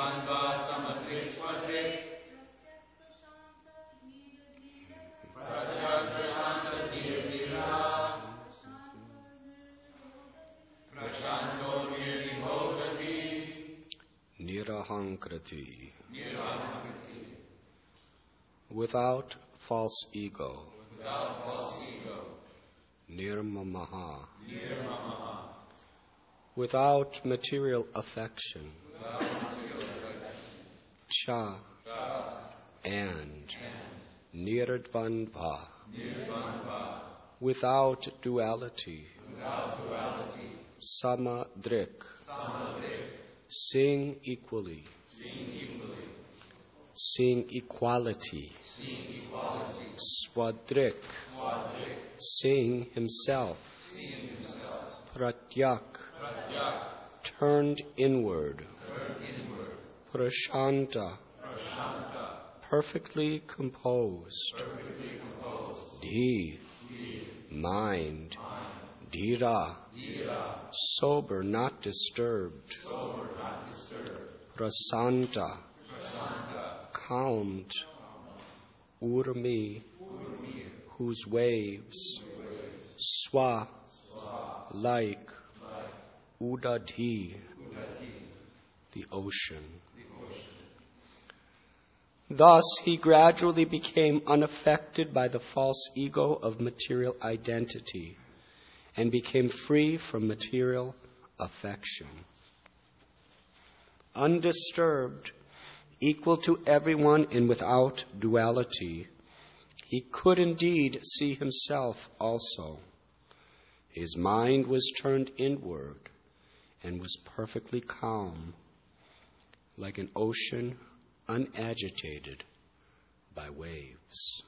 Nirahankriti. Without false ego. Nirmamaha. Without material affection. Cha. And. Nirdvandva. Without duality. Samadrik. Seeing equally. Seeing equality. Swadrik. Seeing himself. Pratyak. Turned inward. Prashanta. Perfectly composed. Dhi. Mind. Dhira. Sober, not disturbed. Prasanta. Calmed. Urmi. Whose waves. Swa. Like. Udadhi. The ocean. Thus, he gradually became unaffected by the false ego of material identity and became free from material affection. Undisturbed, equal to everyone and without duality, he could indeed see himself also. His mind was turned inward and was perfectly calm, like an ocean unagitated by waves.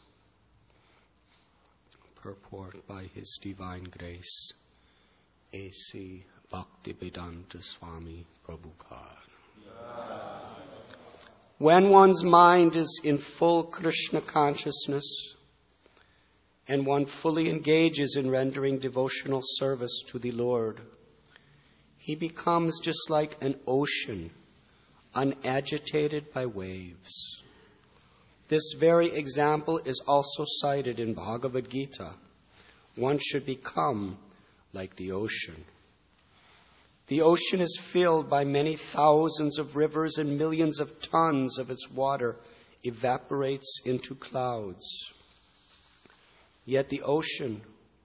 Purport by His Divine Grace, A.C. Bhaktivedanta Swami Prabhupada. When one's mind is in full Krishna consciousness and one fully engages in rendering devotional service to the Lord, he becomes just like an ocean, unagitated by waves. This very example is also cited in Bhagavad Gita. One should become like the ocean. The ocean is filled by many thousands of rivers, and millions of tons of its water evaporates into clouds. Yet the ocean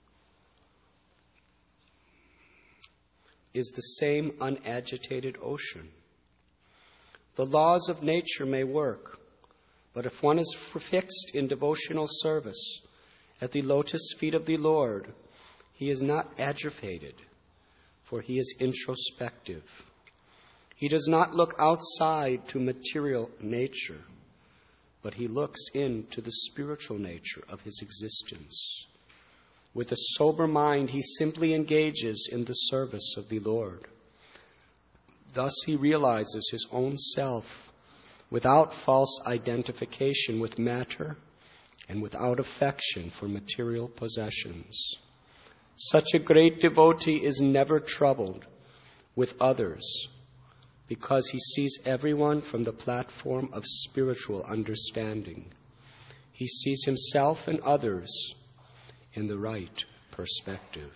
is the same unagitated ocean. The laws of nature may work, but if one is fixed in devotional service at the lotus feet of the Lord, he is not agitated, for he is introspective. He does not look outside to material nature, but he looks into the spiritual nature of his existence. With a sober mind, he simply engages in the service of the Lord. Thus he realizes his own self without false identification with matter and without affection for material possessions. Such a great devotee is never troubled with others because he sees everyone from the platform of spiritual understanding. He sees himself and others in the right perspective.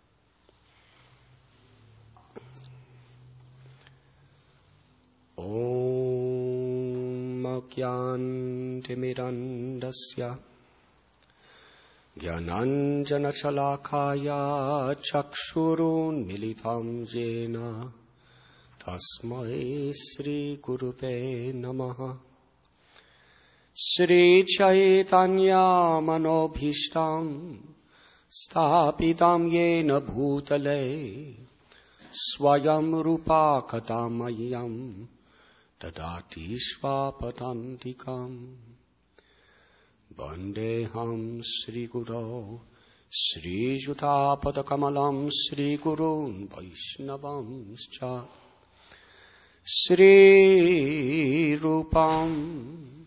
Om Agyantimirandasya Jnananjana Shalakaya Chakshurun Militam Jena Tasmai Sri Guruve Namaha. Sri Chaitanya Manobhishtam Stapitam Yena Bhutale Swayam Rupa Katamayam Dadati Swapatantikam Vandeham Sri Guru Sri Jutapatakamalam Sri Gurun Vaishnavam Cha Sri Rupam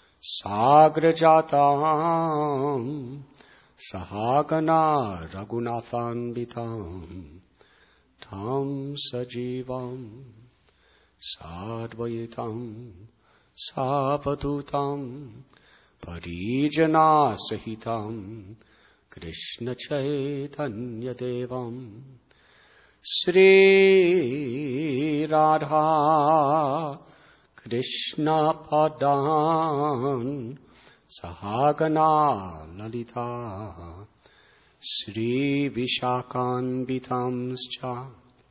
Sagrajatam Sahagana Raghunathanvitam Tam Sajivam Sadvaitam Savadutam Parijana Sahitam Krishna Chaitanya Devam Sri Radha Krishna Padan Sahagana Lalita Sri Vishakanvitamscha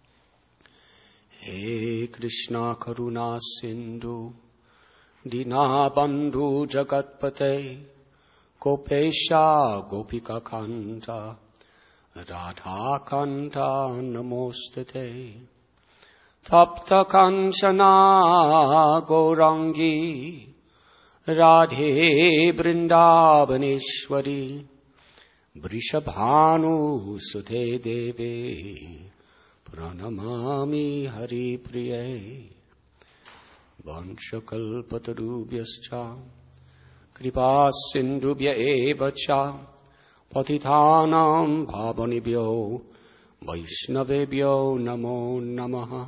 He Krishna Karuna Sindhu Dinabandhu Jagatpate Gopesha Gopika Kanta Radha Kanta Namostate Tapta Kanchana Gaurangi Radhe Vrindavaneshwari Vrishabhanu Sudhe Deve Pranamami Hari Priye Vanchakalpatarubhyascha Kripa Sindhubhya Evacha Patithanam Bhavanibhyo Vaishnavebhyo Namo Namaha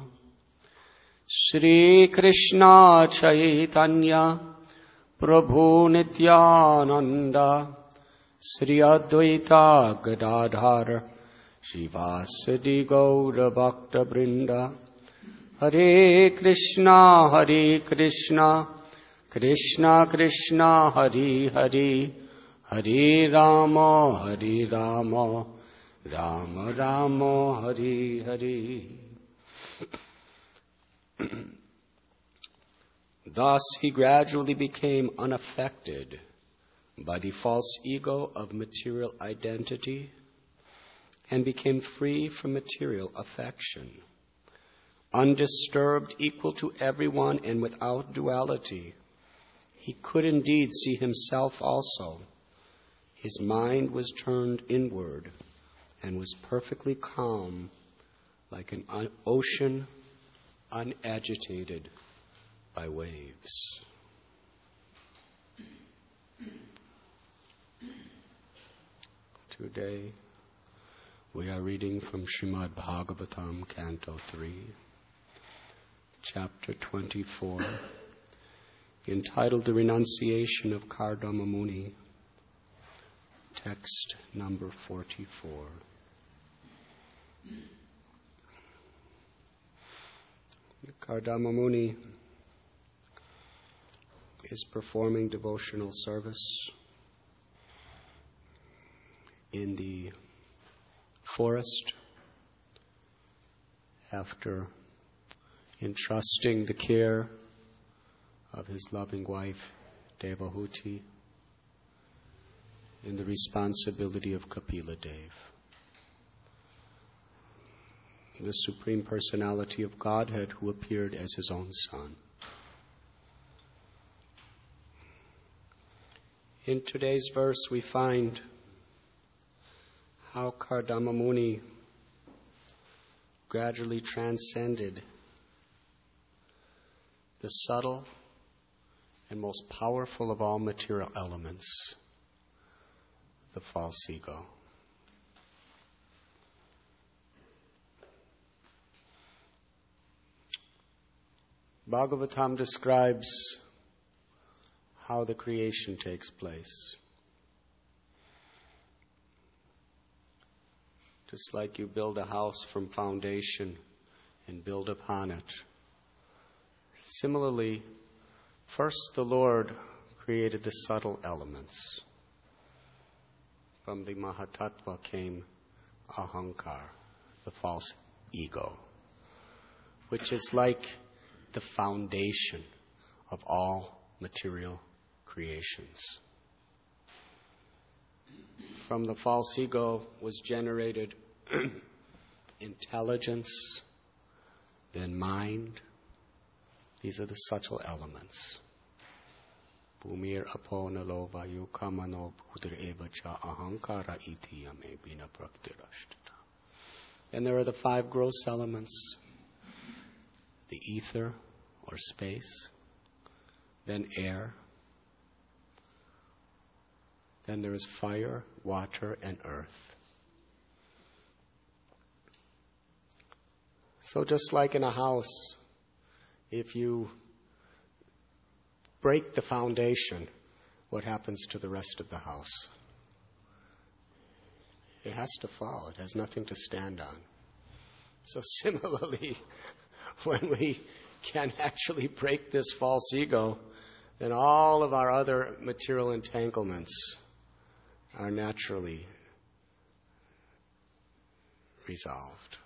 Shri Krishna Chaitanya Prabhu Nityananda Sri Advaita Gadadhar Shivasadi Gaura Bhakta Brinda Hare Krishna Krishna Krishna Hare Hare Hare Rama Rama Rama Hare Hare. Thus he gradually became unaffected by the false ego of material identity and became free from material affection. Undisturbed, equal to everyone, and without duality, he could indeed see himself also. His mind was turned inward and was perfectly calm, like an ocean unagitated by waves. Today we are reading from Srimad Bhagavatam, Canto 3, Chapter 24, entitled The Renunciation of Kardama Muni, text number 44. Kardama Muni is performing devotional service in the forest after entrusting the care of his loving wife Devahuti in the responsibility of Kapila Dev, the Supreme Personality of Godhead who appeared as his own son. In today's verse we find how Kardama Muni gradually transcended the subtle and most powerful of all material elements, the false ego. Bhagavatam describes how the creation takes place. Just like you build a house from foundation and build upon it. Similarly, first the Lord created the subtle elements. From the Mahatattva came Ahankar, the false ego, which is like the foundation of all material creations. From the false ego was generated intelligence, then mind. These are the subtle elements. Bhumir apo nalo vayu kamano bhudir evacha ahankara iti yame bina praktirashtata. And there are the 5 gross elements: the ether or space, then air, then there is fire, water, and earth. So just like in a house, if you break the foundation, what happens to the rest of the house? It has to fall. It has nothing to stand on. So similarly, when we can actually break this false ego, then all of our other material entanglements are naturally resolved.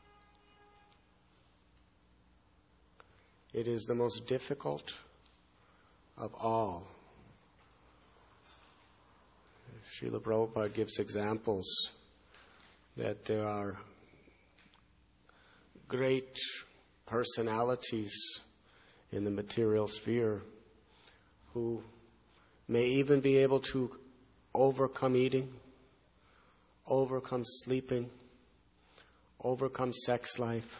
It is the most difficult of all. Srila Prabhupada gives examples that there are great personalities in the material sphere who may even be able to overcome eating, overcome sleeping, overcome sex life,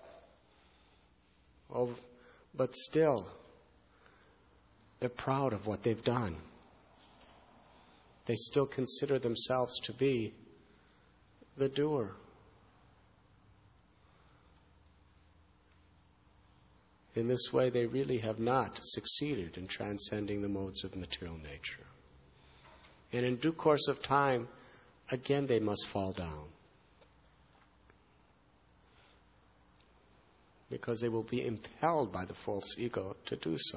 but still they're proud of what they've done. They still consider themselves to be the doer. In this way, they really have not succeeded in transcending the modes of material nature. And in due course of time, again they must fall down. Because they will be impelled by the false ego to do so.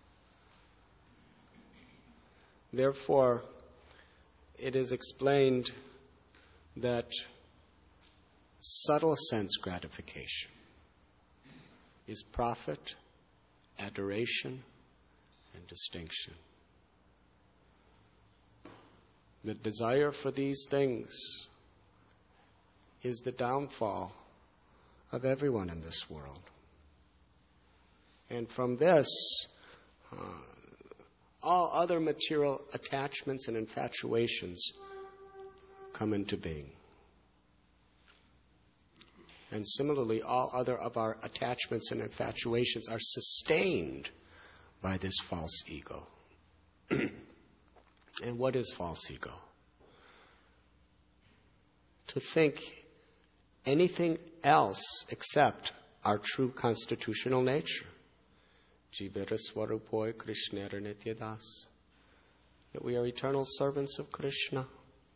Therefore, it is explained that subtle sense gratification is profit, adoration, and distinction. The desire for these things is the downfall of everyone in this world. And from this, all other material attachments and infatuations come into being. And similarly, all other of our attachments and infatuations are sustained by this false ego. And what is false ego? To think anything else except our true constitutional nature. Jivara Swarupoi Krishnera Nityadas. That we are eternal servants of Krishna.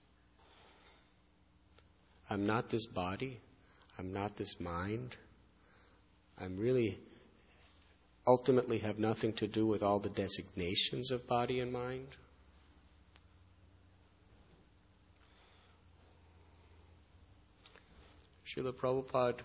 I'm not this body. I'm not this mind. I'm really ultimately have nothing to do with all the designations of body and mind. Srila Prabhupada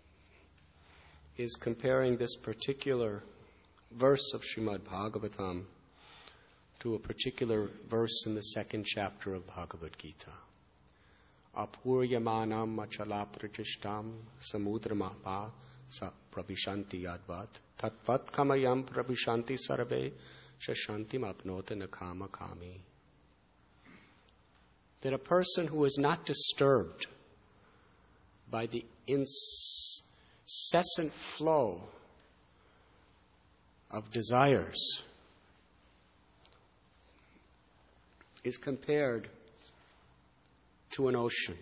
is comparing this particular verse of Srimad Bhagavatam to a particular verse in the second chapter of Bhagavad Gita. Apuryamanam machala prachishtam samudramapa sa pravishanti yadvat tatvat kamayam pravishanti sarve shashantim apnota nakama kami. That a person who is not disturbed by the incessant flow of desires is compared to an ocean.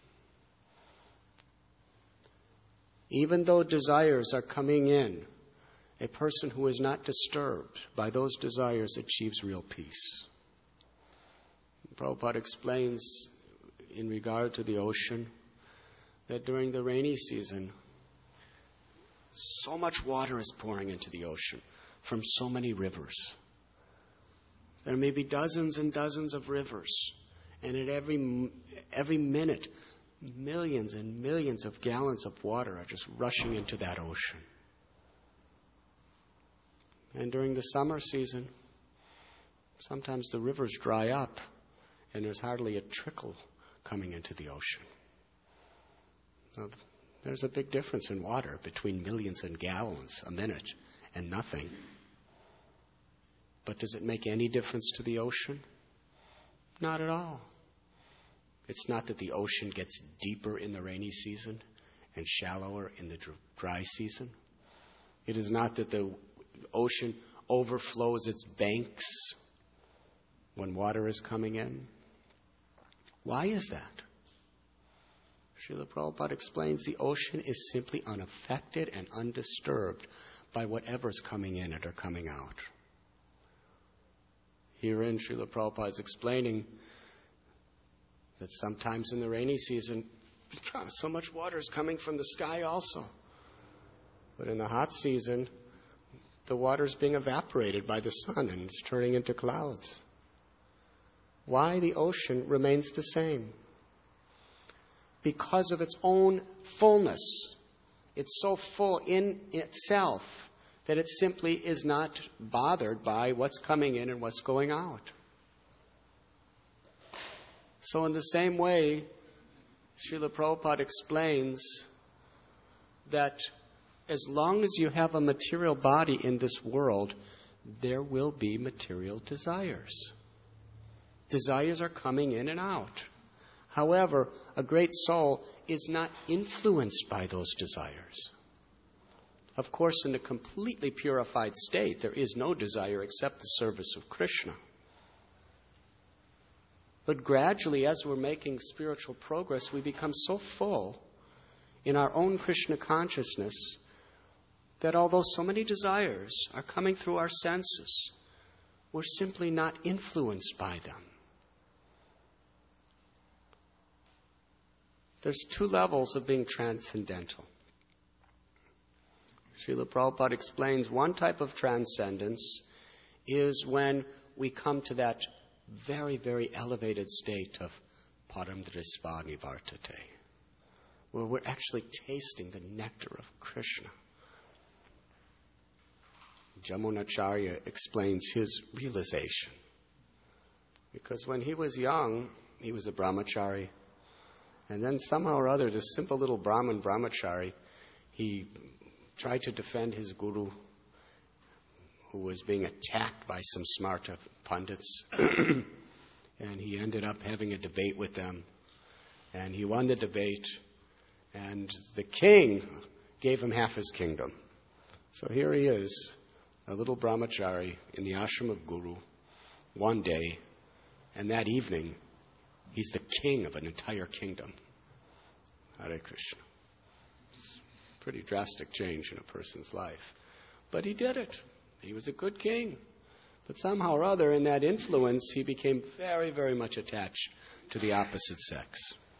Even though desires are coming in, a person who is not disturbed by those desires achieves real peace. Prabhupada explains in regard to the ocean that during the rainy season, so much water is pouring into the ocean from so many rivers. There may be dozens and dozens of rivers, and at every minute, millions and millions of gallons of water are just rushing into that ocean. And during the summer season, sometimes the rivers dry up, and there's hardly a trickle coming into the ocean. Now, there's a big difference in water between millions and gallons a minute and nothing. But does it make any difference to the ocean? Not at all. It's not that the ocean gets deeper in the rainy season and shallower in the dry season. It is not that the ocean overflows its banks when water is coming in. Why is that? Srila Prabhupada explains the ocean is simply unaffected and undisturbed by whatever's coming in it or coming out. Herein, Srila Prabhupada is explaining that sometimes in the rainy season, so much water is coming from the sky also. But in the hot season, the water is being evaporated by the sun and it's turning into clouds. Why the ocean remains the same? Because of its own fullness. It's so full in itself that it simply is not bothered by what's coming in and what's going out. So in the same way, Srila Prabhupada explains that as long as you have a material body in this world, there will be material desires. Desires are coming in and out. However, a great soul is not influenced by those desires. Of course, in a completely purified state, there is no desire except the service of Krishna. But gradually, as we're making spiritual progress, we become so full in our own Krishna consciousness that although so many desires are coming through our senses, we're simply not influenced by them. There's two levels of being transcendental. Srila Prabhupada explains one type of transcendence is when we come to that very, very elevated state of param drisva nivartate, where we're actually tasting the nectar of Krishna. Jamunacharya explains his realization. Because when he was young, he was a brahmachari. And then somehow or other, this simple little Brahmin brahmachari, he tried to defend his guru, who was being attacked by some smart pundits. And he ended up having a debate with them. And he won the debate. And the king gave him half his kingdom. So here he is, a little brahmachari in the ashram of Guru, one day, and that evening, he's the king of an entire kingdom. Hare Krishna. It's a pretty drastic change in a person's life. But he did it. He was a good king. But somehow or other, in that influence, he became very, very much attached to the opposite sex.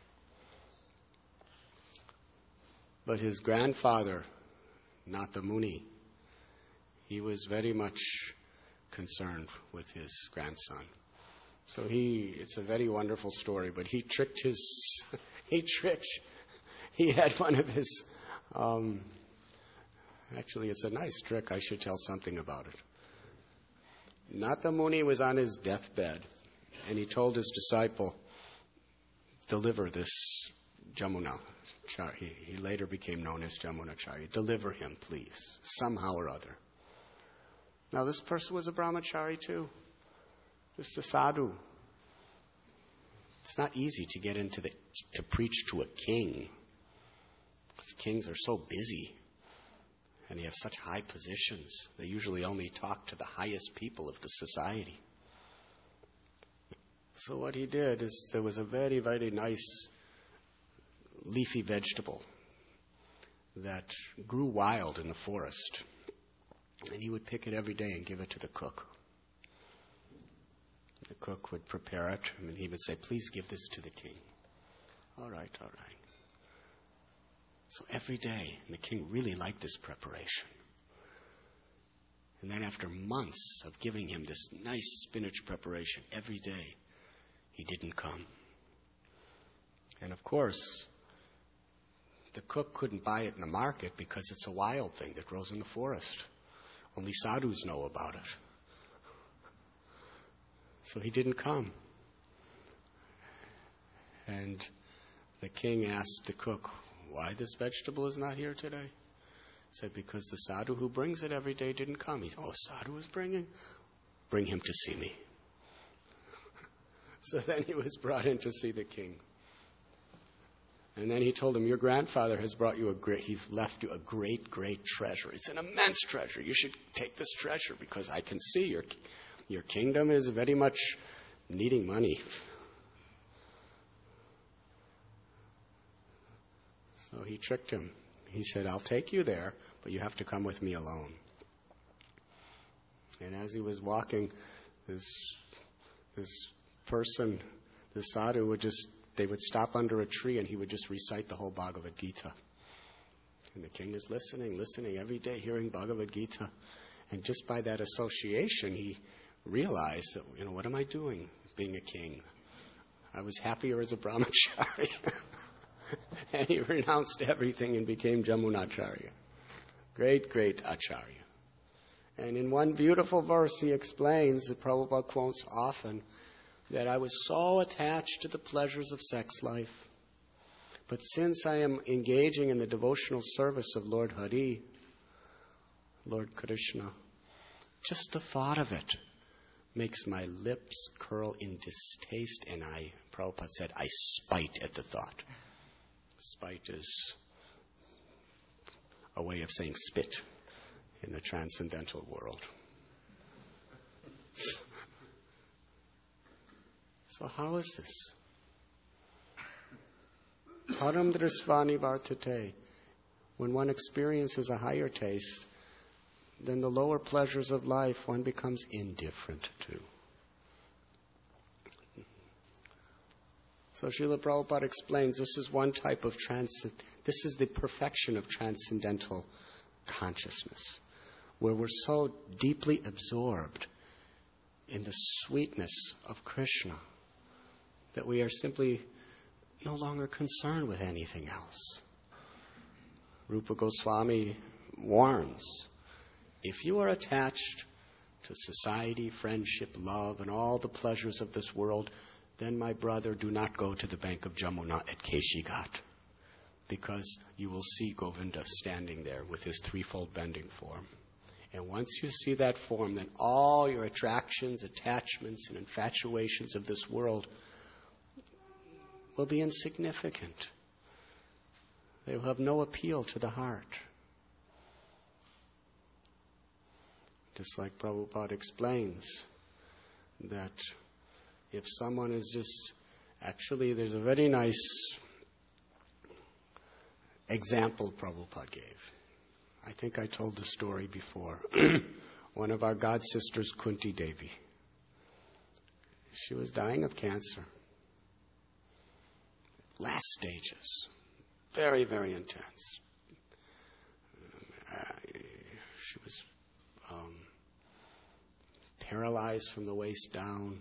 But his grandfather, Nata Muni, he was very much concerned with his grandson. So it's a very wonderful story, but he had one of his, actually it's a nice trick, I should tell something about it. Nata Muni was on his deathbed, and he told his disciple, deliver this Jamunacharya. He later became known as Jamunacharya. Deliver him, please, somehow or other. Now this person was a brahmachari too. Just a sadhu. It's not easy to get to preach to a king. Because kings are so busy. And they have such high positions. They usually only talk to the highest people of the society. So what he did is there was a very, very nice leafy vegetable that grew wild in the forest. And he would pick it every day and give it to the cook. The cook would prepare it, and he would say, please give this to the king. All right, all right. So every day, and the king really liked this preparation. And then after months of giving him this nice spinach preparation every day, he didn't come. And of course, the cook couldn't buy it in the market because it's a wild thing that grows in the forest. Only sadhus know about it. So he didn't come. And the king asked the cook, why this vegetable is not here today? He said, because the sadhu who brings it every day didn't come. He said, sadhu is bringing? Bring him to see me. So then he was brought in to see the king. And then he told him, your grandfather has brought you he's left you a great, great treasure. It's an immense treasure. You should take this treasure because I can see your kingdom is very much needing money. So he tricked him. He said, I'll take you there, but you have to come with me alone. And as he was walking, this person, the sadhu, they would stop under a tree and he would just recite the whole Bhagavad Gita. And the king is listening every day, hearing Bhagavad Gita. And just by that association, he realized that, what am I doing being a king? I was happier as a brahmachari. And he renounced everything and became Jamunacharya. Great, great Acharya. And in one beautiful verse he explains, that Prabhupada quotes often, that I was so attached to the pleasures of sex life. But since I am engaging in the devotional service of Lord Hari, Lord Krishna, just the thought of it makes my lips curl in distaste, and Prabhupada said, I spite at the thought. Spite is a way of saying spit in the transcendental world. So how is this? Param drisvani vartate. When one experiences a higher taste, then the lower pleasures of life one becomes indifferent to. So Srila Prabhupada explains this is one type of this is the perfection of transcendental consciousness, where we're so deeply absorbed in the sweetness of Krishna that we are simply no longer concerned with anything else. Rupa Goswami warns, if you are attached to society, friendship, love, and all the pleasures of this world, then, my brother, do not go to the bank of Jamuna at Keshi Ghat, because you will see Govinda standing there with his threefold bending form. And once you see that form, then all your attractions, attachments, and infatuations of this world will be insignificant. They will have no appeal to the heart. Just like Prabhupada explains, that if someone is there's a very nice example Prabhupada gave. I think I told the story before. One of our god sisters, Kunti Devi. She was dying of cancer. Last stages. Very, very intense. She was paralyzed from the waist down.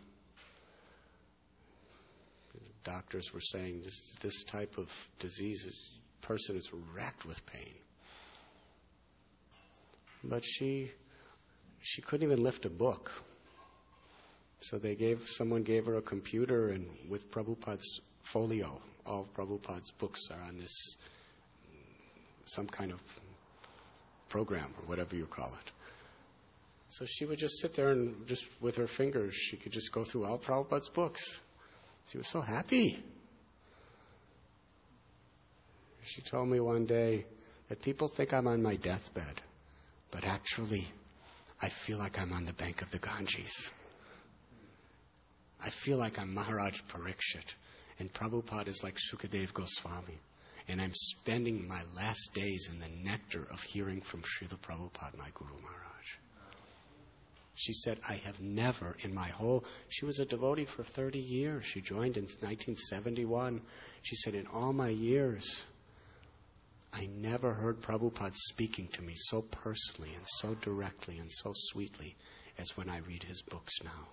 Doctors were saying this type of disease, person is racked with pain. But she couldn't even lift a book. So someone gave her a computer, and with Prabhupada's folio, all of Prabhupada's books are on this, some kind of program or whatever you call it. So she would just sit there and just with her fingers, she could just go through all Prabhupada's books. She was so happy. She told me one day that people think I'm on my deathbed, but actually I feel like I'm on the bank of the Ganges. I feel like I'm Maharaj Parikshit, and Prabhupada is like Sukadev Goswami, and I'm spending my last days in the nectar of hearing from Srila Prabhupada, my Guru Maharaj. She said, I have never she was a devotee for 30 years. She joined in 1971. She said, in all my years, I never heard Prabhupada speaking to me so personally and so directly and so sweetly as when I read his books now.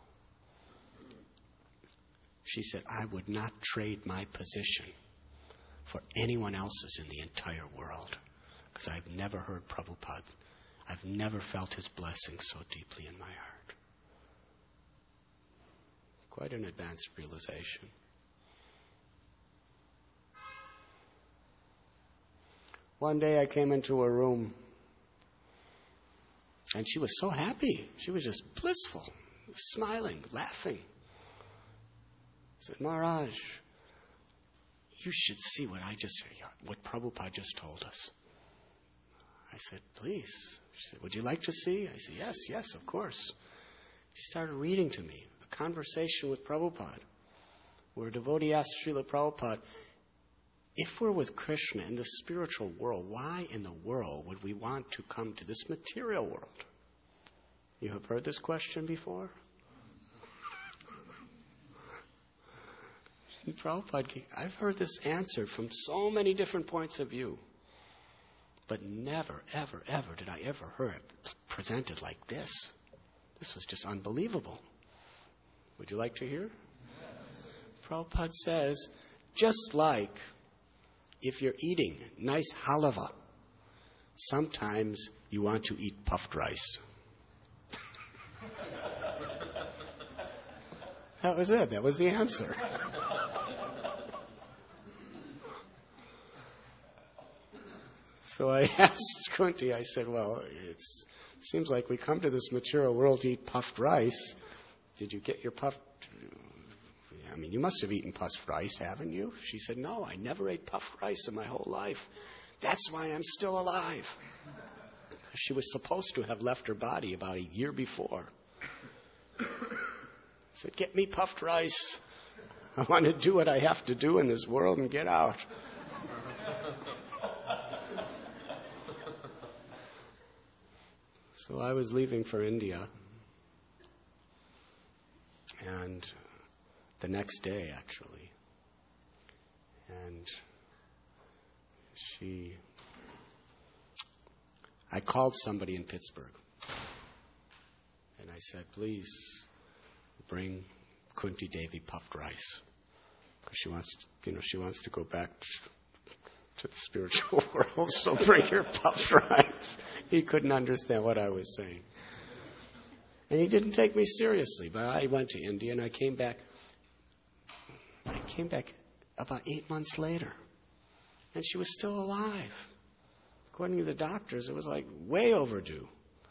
She said, I would not trade my position for anyone else's in the entire world, because I've never heard Prabhupada. I've never felt his blessing so deeply in my heart. Quite an advanced realization. One day I came into a room, and she was so happy. She was just blissful, smiling, laughing. I said, Maharaj, you should see what Prabhupada just told us. I said, please. She said, would you like to see? I said, yes, of course. She started reading to me a conversation with Prabhupada, where a devotee asked Srila Prabhupada, if we're with Krishna in the spiritual world, why in the world would we want to come to this material world? You have heard this question before? Prabhupada, I've heard this answered from so many different points of view. But never, ever, ever did I ever hear it presented like this. This was just unbelievable. Would you like to hear? Yes. Prabhupada says, just like if you're eating nice halava, sometimes you want to eat puffed rice. That was it. That was the answer. So I asked Kunti, I said, well, it seems like we come to this material world to eat puffed rice. Did you get your puffed... I mean, you must have eaten puffed rice, haven't you? She said, no, I never ate puffed rice in my whole life. That's why I'm still alive. She was supposed to have left her body about a year before. I said, get me puffed rice. I want to do what I have to do in this world and get out. So I was leaving for India, and the next day, actually, and I called somebody in Pittsburgh, and I said, please bring Kunti Devi puffed rice, because she wants to go back to the spiritual world, so bring her puffed rice. He couldn't understand what I was saying. And he didn't take me seriously, but I went to India and I came back about 8 months later. And she was still alive. According to the doctors, it was like way overdue.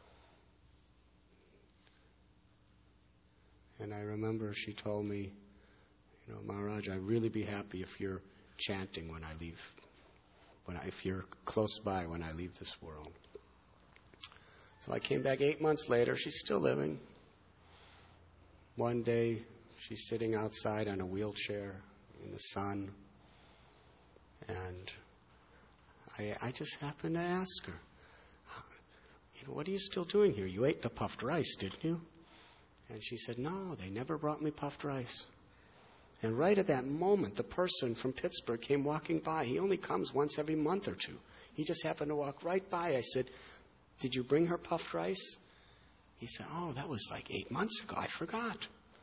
And I remember she told me, Maharaj, I'd really be happy if you're chanting when I leave. If you're close by when I leave this world. So I came back 8 months later. She's still living. One day, she's sitting outside on a wheelchair in the sun. And I just happened to ask her, what are you still doing here? You ate the puffed rice, didn't you? And she said, no, they never brought me puffed rice. And right at that moment, the person from Pittsburgh came walking by. He only comes once every month or two. He just happened to walk right by. I said, did you bring her puffed rice? He said, oh, that was like 8 months ago. I forgot.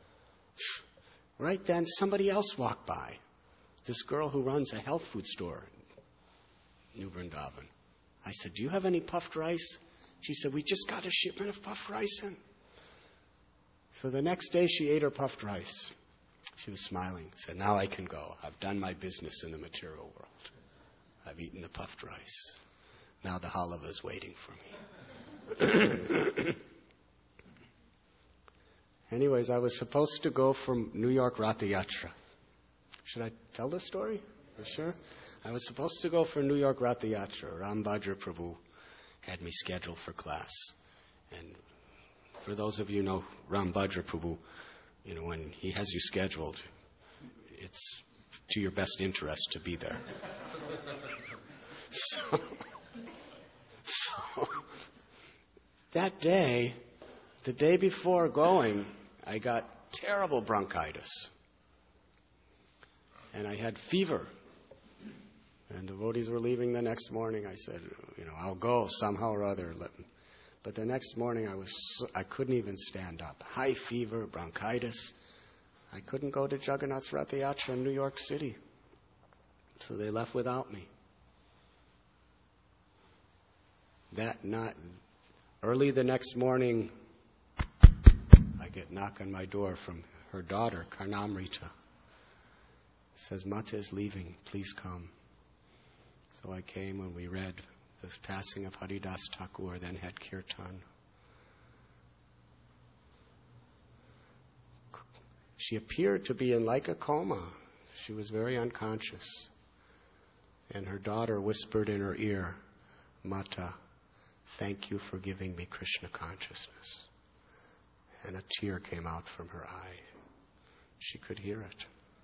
Right then, somebody else walked by. This girl who runs a health food store in New Vrindavan. I said, do you have any puffed rice? She said, we just got a shipment of puffed rice in. So the next day, she ate her puffed rice. She was smiling, said, now I can go. I've done my business in the material world. I've eaten the puffed rice. Now the halava is waiting for me. Anyways, I was supposed to go from New York Ratha Yatra. Should I tell the story? For sure? I was supposed to go for New York Ratha Yatra. Ram Bhadra Prabhu had me scheduled for class. And for those of you who know Ram Bhadra Prabhu, when he has you scheduled, it's to your best interest to be there. So that day, the day before going, I got terrible bronchitis. And I had fever. And devotees were leaving the next morning. I said, I'll go somehow or other. But the next morning, I couldn't even stand up. High fever, bronchitis. I couldn't go to Jagannath's Ratha Yatra in New York City. So they left without me. Early the next morning, I get a knock on my door from her daughter, Karnamrita. Says, Mata is leaving, please come. So I came and we read the passing of Haridas Thakur, then had kirtan. She appeared to be in like a coma. She was very unconscious. And her daughter whispered in her ear, Mata, thank you for giving me Krishna consciousness. And a tear came out from her eye. She could hear it.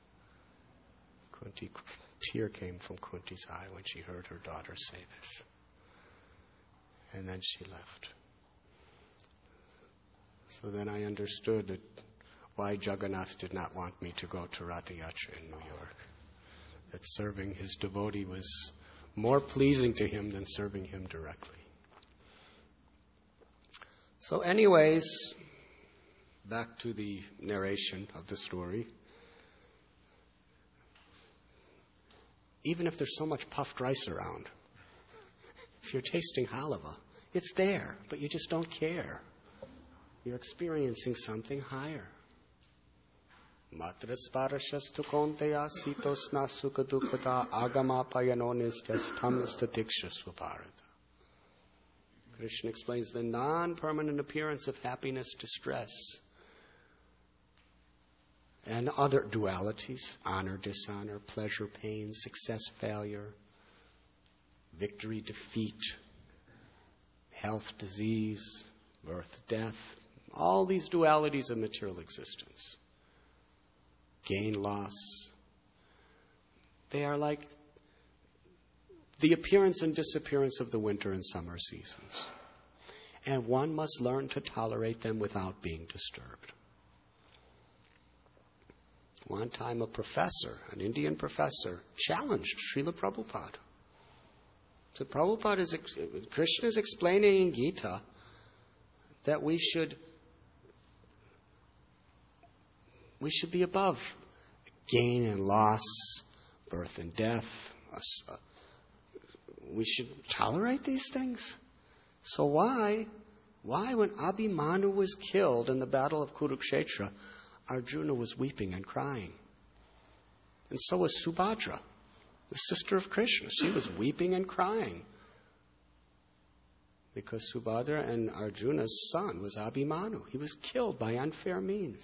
Tear came from Kunti's eye when she heard her daughter say this. And then she left. So then I understood that why Jagannath did not want me to go to Ratha Yatra in New York. That serving his devotee was more pleasing to him than serving him directly. So anyways, back to the narration of the story. Even if there's so much puffed rice around, if you're tasting halava, it's there, but you just don't care. You're experiencing something higher. Matra sparashastu konteya sitosna sukha dukkata agamapayanonistastam statikshasva bharata. Krishna explains the non-permanent appearance of happiness, distress, and other dualities, honor, dishonor, pleasure, pain, success, failure, victory, defeat, health, disease, birth, death, all these dualities of material existence, gain, loss. They are like the appearance and disappearance of the winter and summer seasons. And one must learn to tolerate them without being disturbed. One time a professor, an Indian professor, challenged Srila Prabhupada. So Prabhupada Krishna is explaining in Gita that we should be above gain and loss, birth and death. We should tolerate these things. So why when Abhimanyu was killed in the battle of Kurukshetra, Arjuna was weeping and crying? And so was Subhadra, the sister of Krishna. She was weeping and crying because Subhadra and Arjuna's son was Abhimanyu. He was killed by unfair means.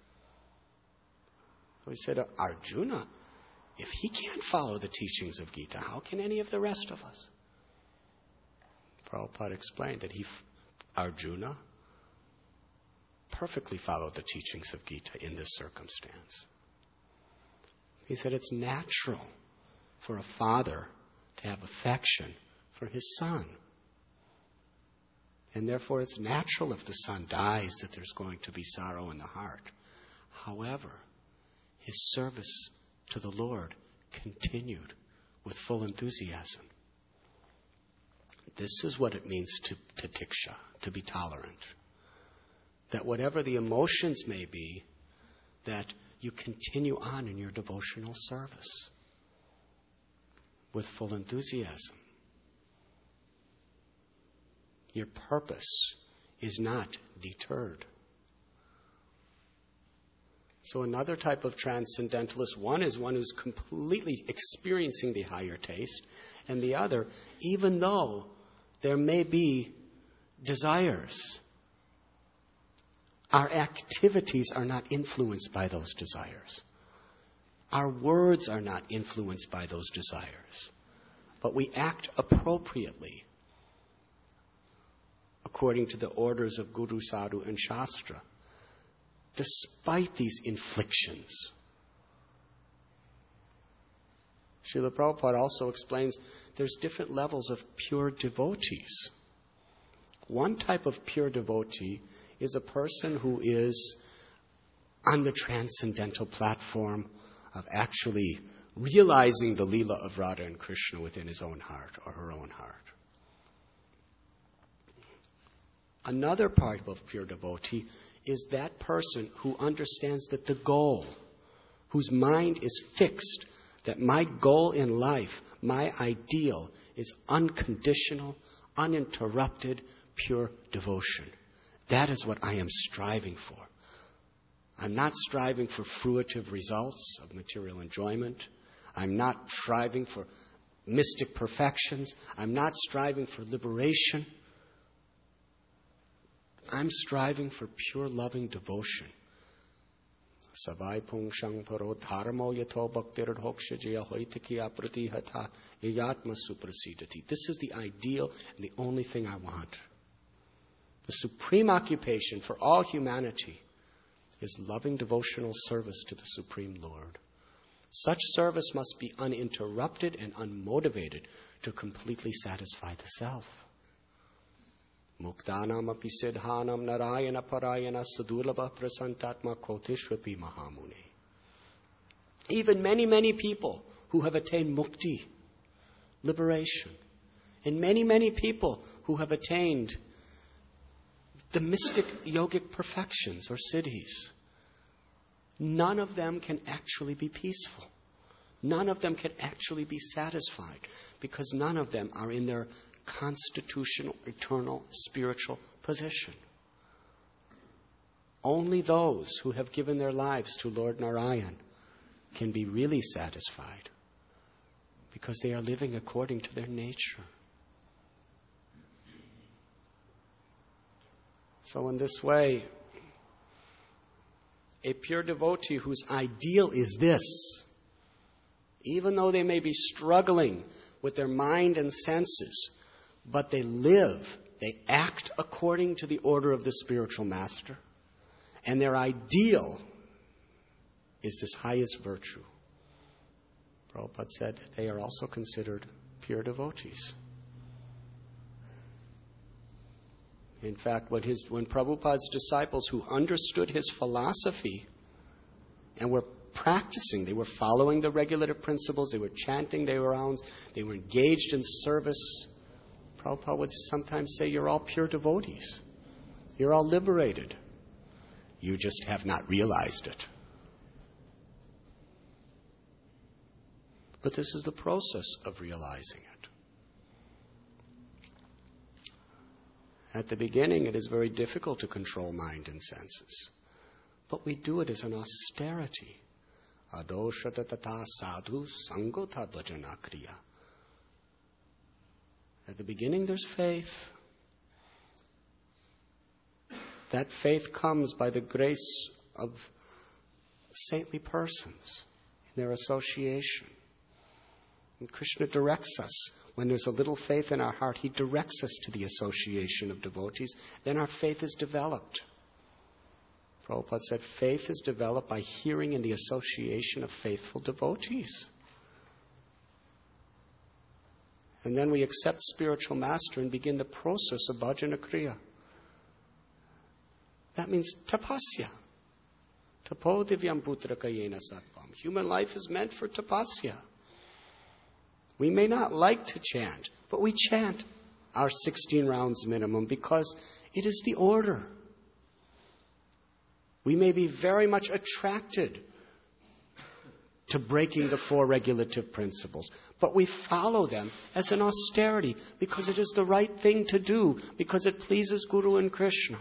So he said, Arjuna, if he can't follow the teachings of Gita, how can any of the rest of us? Prabhupada explained that Arjuna perfectly followed the teachings of Gita in this circumstance. He said it's natural for a father to have affection for his son. And therefore it's natural if the son dies that there's going to be sorrow in the heart. However, his service to the Lord continued with full enthusiasm. This is what it means to tiksha, to be tolerant. That whatever the emotions may be, that you continue on in your devotional service with full enthusiasm. Your purpose is not deterred. So another type of transcendentalist, one is one who's completely experiencing the higher taste, and the other, even though there may be desires, our activities are not influenced by those desires. Our words are not influenced by those desires. But we act appropriately according to the orders of Guru, Sadhu, and Shastra, despite these inflictions. Srila Prabhupada also explains there's different levels of pure devotees. One type of pure devotee is a person who is on the transcendental platform of actually realizing the Leela of Radha and Krishna within his own heart or her own heart. Another type of pure devotee is that person who understands that the goal, whose mind is fixed, that my goal in life, my ideal, is unconditional, uninterrupted, pure devotion. That is what I am striving for. I'm not striving for fruitive results of material enjoyment. I'm not striving for mystic perfections. I'm not striving for liberation. I'm striving for pure loving devotion. Savai pungshang paro dharmo yato bhaktir hokshajiya hoitakiya pratihata yayatma suprasidati. This is the ideal and the only thing I want. The supreme occupation for all humanity is loving devotional service to the Supreme Lord. Such service must be uninterrupted and unmotivated to completely satisfy the self. Muktanam api siddhanam narayana parayana sadulabha prasantatma kotishvapi mahamune. Even many, many people who have attained mukti, liberation, and many, many people who have attained the mystic yogic perfections or siddhis, none of them can actually be peaceful. None of them can actually be satisfied because none of them are in their constitutional, eternal, spiritual position. Only those who have given their lives to Lord Narayan can be really satisfied because they are living according to their nature. So in this way, a pure devotee whose ideal is this, even though they may be struggling with their mind and senses, but they live, they act according to the order of the spiritual master, and their ideal is this highest virtue. Prabhupada said they are also considered pure devotees. In fact, when Prabhupada's disciples who understood his philosophy and were practicing, they were following the regulative principles, they were chanting their rounds, they were engaged in service, Prabhupada would sometimes say, you're all pure devotees. You're all liberated. You just have not realized it. But this is the process of realizing it. At the beginning, it is very difficult to control mind and senses. But we do it as an austerity. Adosha tata sadhu sangota bhajana kriya. At the beginning, there's faith. That faith comes by the grace of saintly persons in their association. And Krishna directs us. When there's a little faith in our heart, He directs us to the association of devotees. Then our faith is developed. Prabhupada said faith is developed by hearing in the association of faithful devotees. And then we accept spiritual master and begin the process of bhajana kriya. That means tapasya. Tapo divyam putra kayena sattvam. Human life is meant for tapasya. We may not like to chant, but we chant our 16 rounds minimum because it is the order. We may be very much attracted to breaking the 4 regulative principles, but we follow them as an austerity because it is the right thing to do, because it pleases Guru and Krishna.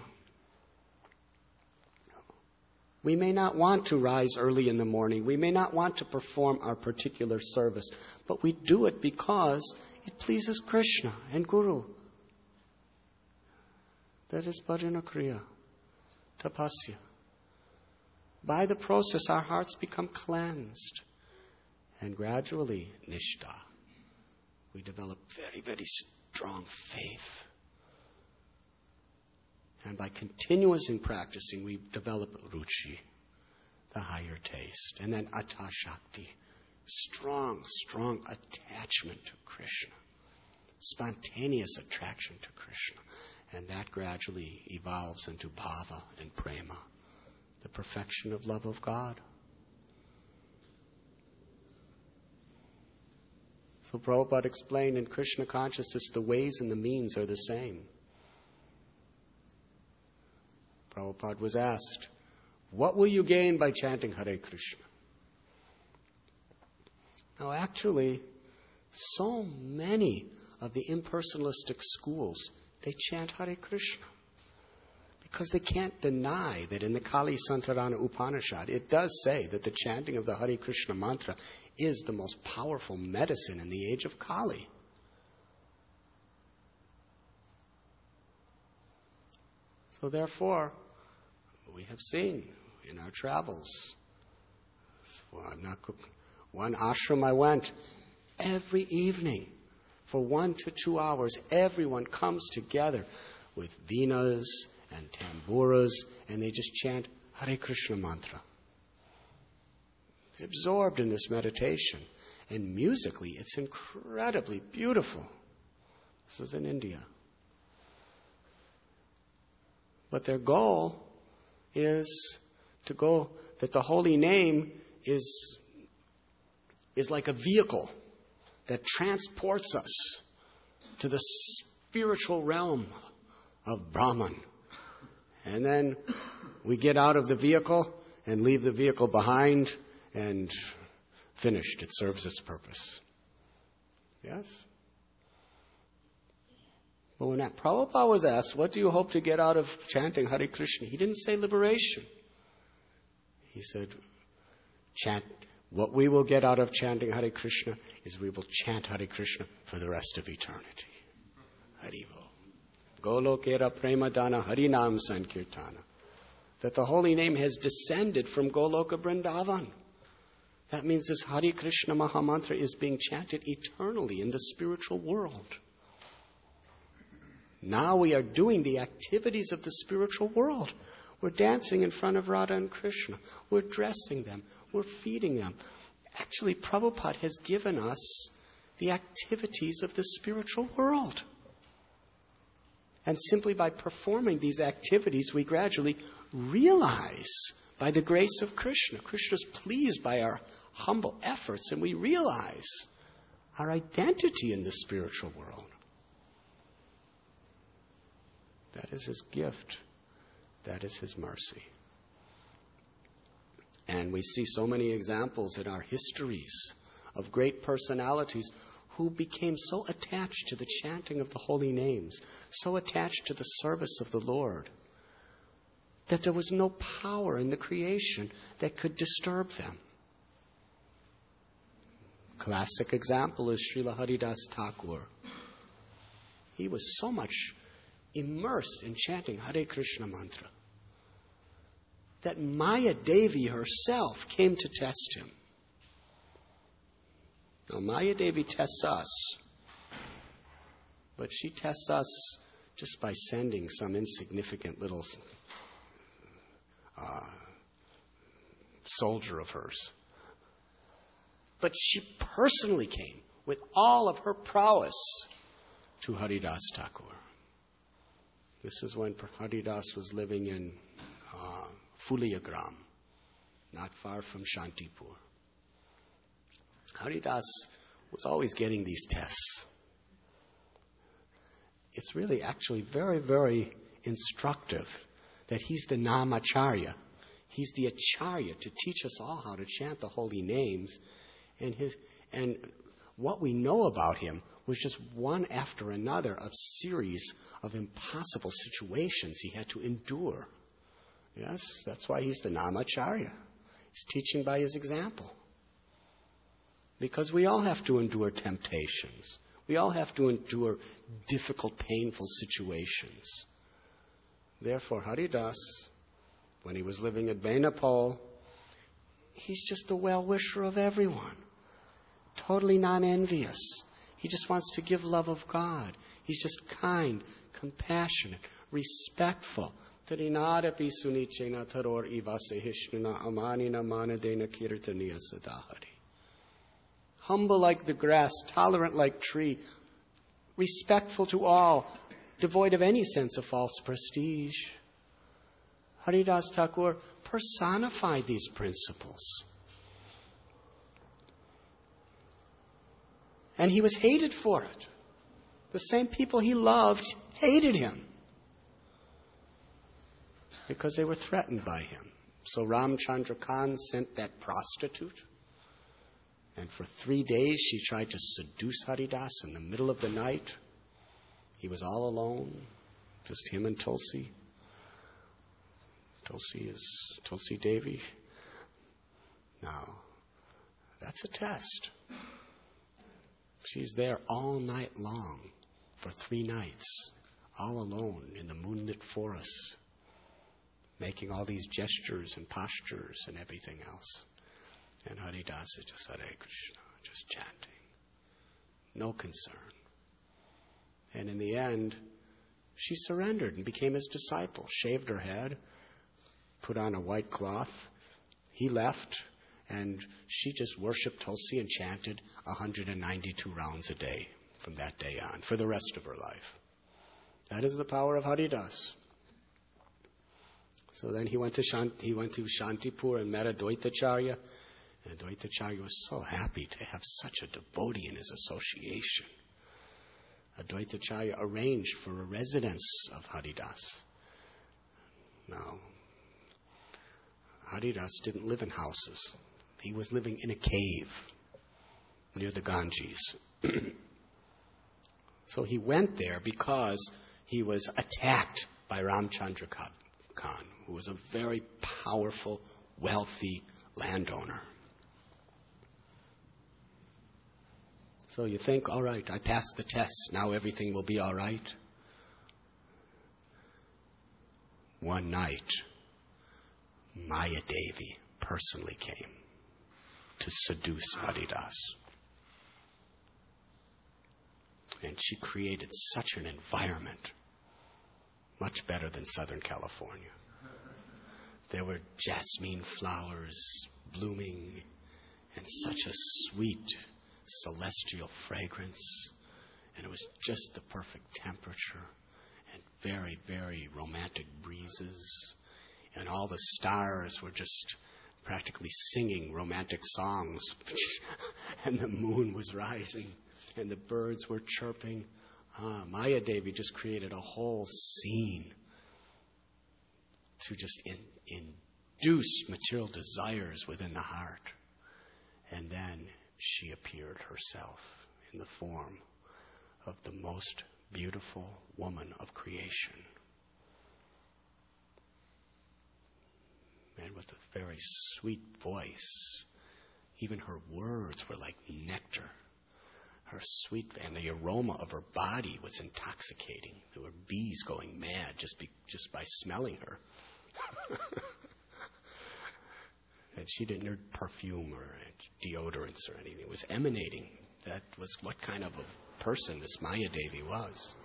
We may not want to rise early in the morning. We may not want to perform our particular service, but we do it because it pleases Krishna and Guru. That is bhajana kriya, tapasya. By the process, our hearts become cleansed. And gradually, nishtha. We develop very, very strong faith. And by continuously practicing, we develop ruchi, the higher taste. And then atta shakti, strong, strong attachment to Krishna. Spontaneous attraction to Krishna. And that gradually evolves into bhava and prema, the perfection of love of God. So Prabhupada explained in Krishna consciousness the ways and the means are the same. Prabhupada was asked, what will you gain by chanting Hare Krishna? Now actually, so many of the impersonalistic schools, they chant Hare Krishna. Because they can't deny that in the Kali Santarana Upanishad, it does say that the chanting of the Hare Krishna mantra is the most powerful medicine in the age of Kali. So therefore, we have seen in our travels, one ashram I went, every evening for 1 to 2 hours, everyone comes together with venas and tamburas, and they just chant Hare Krishna mantra. Absorbed in this meditation. And musically, it's incredibly beautiful. This was in India. But their goal is to go, that the holy name is like a vehicle that transports us to the spiritual realm of Brahman. And then we get out of the vehicle and leave the vehicle behind, and finished. It serves its purpose. Yes? But when Prabhupada was asked, what do you hope to get out of chanting Hare Krishna? He didn't say liberation. He said, what we will get out of chanting Hare Krishna is we will chant Hare Krishna for the rest of eternity. Harivo. Golokera Premadana Harinam Sankirtana. That the holy name has descended from Goloka Vrindavan. That means this Hare Krishna Mahamantra is being chanted eternally in the spiritual world. Now we are doing the activities of the spiritual world. We're dancing in front of Radha and Krishna. We're dressing them. We're feeding them. Actually, Prabhupada has given us the activities of the spiritual world. And simply by performing these activities, we gradually realize, by the grace of Krishna, Krishna's pleased by our humble efforts, and we realize our identity in the spiritual world. That is His gift. That is His mercy. And we see so many examples in our histories of great personalities who became so attached to the chanting of the holy names, so attached to the service of the Lord, that there was no power in the creation that could disturb them. Classic example is Srila Haridas Thakur. He was so much immersed in chanting Hare Krishna mantra that Maya Devi herself came to test him. Now, Maya Devi tests us, but she tests us just by sending some insignificant little soldier of hers. But she personally came with all of her prowess to Haridas Thakur. This is when Haridas was living in Fuliyagram, not far from Shantipur. Haridas was always getting these tests. It's really actually very, very instructive that he's the Namacharya. He's the Acharya to teach us all how to chant the holy names. And what we know about him was just one after another of series of impossible situations he had to endure. Yes, that's why he's the Namacharya. He's teaching by his example. Because we all have to endure temptations. We all have to endure difficult, painful situations. Therefore, Haridas, when he was living at Benapole, he's just the well-wisher of everyone. Totally non-envious. He just wants to give love of God. He's just kind, compassionate, respectful. Tarinadapi sunichena taror ivasehishna amanina manadena kirtaniya sadahari. Humble like the grass, tolerant like tree, respectful to all, devoid of any sense of false prestige. Haridas Thakur personified these principles. And he was hated for it. The same people he loved hated him because they were threatened by him. So Ramchandra Khan sent that prostitute. And for 3 days, she tried to seduce Haridas in the middle of the night. He was all alone, just him and Tulsi. Tulsi is Tulsi Devi. Now, that's a test. She's there all night long for 3 nights, all alone in the moonlit forest, making all these gestures and postures and everything else. And Haridas is just Hare Krishna, just chanting. No concern. And in the end, she surrendered and became his disciple, shaved her head, put on a white cloth. He left, and she just worshipped Tulsi and chanted 192 rounds a day from that day on, for the rest of her life. That is the power of Haridas. So then he went to Shantipur and met Advaitacharya. And Advaitacharya was so happy to have such a devotee in his association. Advaitacharya arranged for a residence of Haridas. Now, Haridas didn't live in houses. He was living in a cave near the Ganges. So he went there because he was attacked by Ramchandra Khan, who was a very powerful, wealthy landowner. So you think, all right, I passed the test, now everything will be all right. One night, Maya Devi personally came to seduce Haridas. And she created such an environment, much better than Southern California. There were jasmine flowers blooming and such a sweet celestial fragrance. And it was just the perfect temperature and very, very romantic breezes. And all the stars were just practically singing romantic songs. And the moon was rising and the birds were chirping. Maya Devi just created a whole scene to just induce material desires within the heart. And then she appeared herself in the form of the most beautiful woman of creation. And with a very sweet voice. Even her words were like nectar. Her sweet, and the aroma of her body was intoxicating. There were bees going mad just by smelling her. And she didn't need perfume or deodorants or anything. It was emanating. That was what kind of a person this Maya Devi was.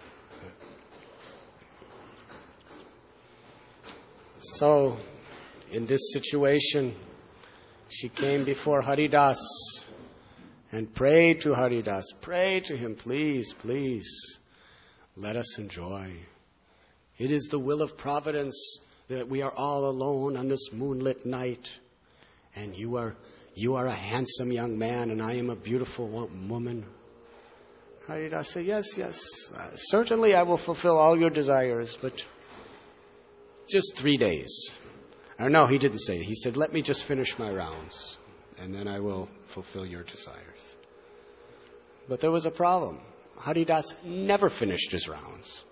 So, in this situation, she came before Haridas and prayed to Haridas. Pray to him, please, please, let us enjoy. It is the will of providence that we are all alone on this moonlit night. And you are a handsome young man, and I am a beautiful woman. Haridas said, yes, certainly I will fulfill all your desires, but just 3 days. Or no, he didn't say it. He said, let me just finish my rounds, and then I will fulfill your desires. But there was a problem. Haridas never finished his rounds.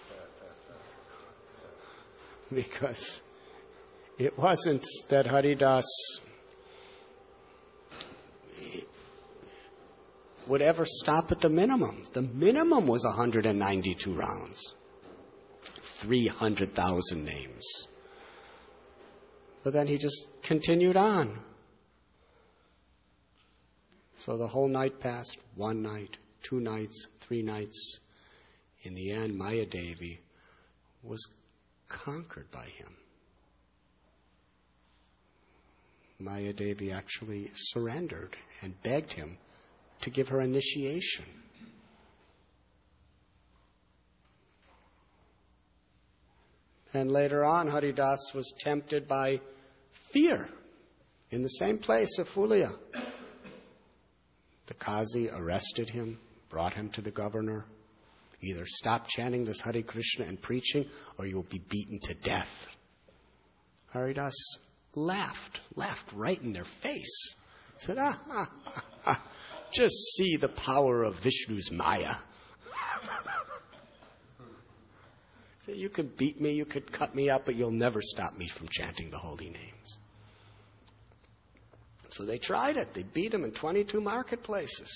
Because it wasn't that Haridas would ever stop at the minimum. The minimum was 192 rounds. 300,000 names. But then he just continued on. So the whole night passed. 1 night, 2 nights, 3 nights. In the end, Maya Devi was conquered by him. Maya Devi actually surrendered and begged him to give her initiation. And later on, Haridas was tempted by fear in the same place of Fulia. The Qazi arrested him, brought him to the governor. Either stop chanting this Hare Krishna and preaching, or you will be beaten to death. Haridas laughed right in their face. Said, just see the power of Vishnu's Maya. So you could beat me, you could cut me up, but you'll never stop me from chanting the holy names. So they tried it. They beat him in 22 marketplaces.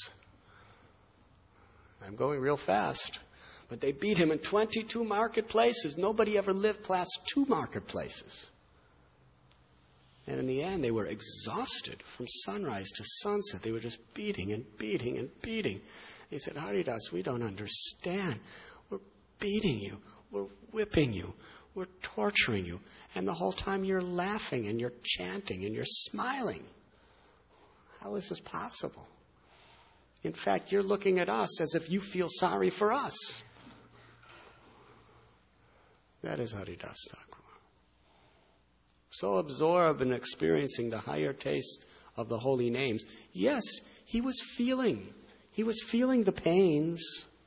I'm going real fast. But they beat him in 22 marketplaces. Nobody ever lived past 2 marketplaces. And in the end, they were exhausted from sunrise to sunset. They were just beating and beating and beating. They said, Haridas, we don't understand. We're beating you. We're whipping you. We're torturing you. And the whole time you're laughing and you're chanting and you're smiling. How is this possible? In fact, you're looking at us as if you feel sorry for us. That is Haridas Thakur. so absorbed in experiencing the higher taste of the holy names. Yes, he was feeling the pains,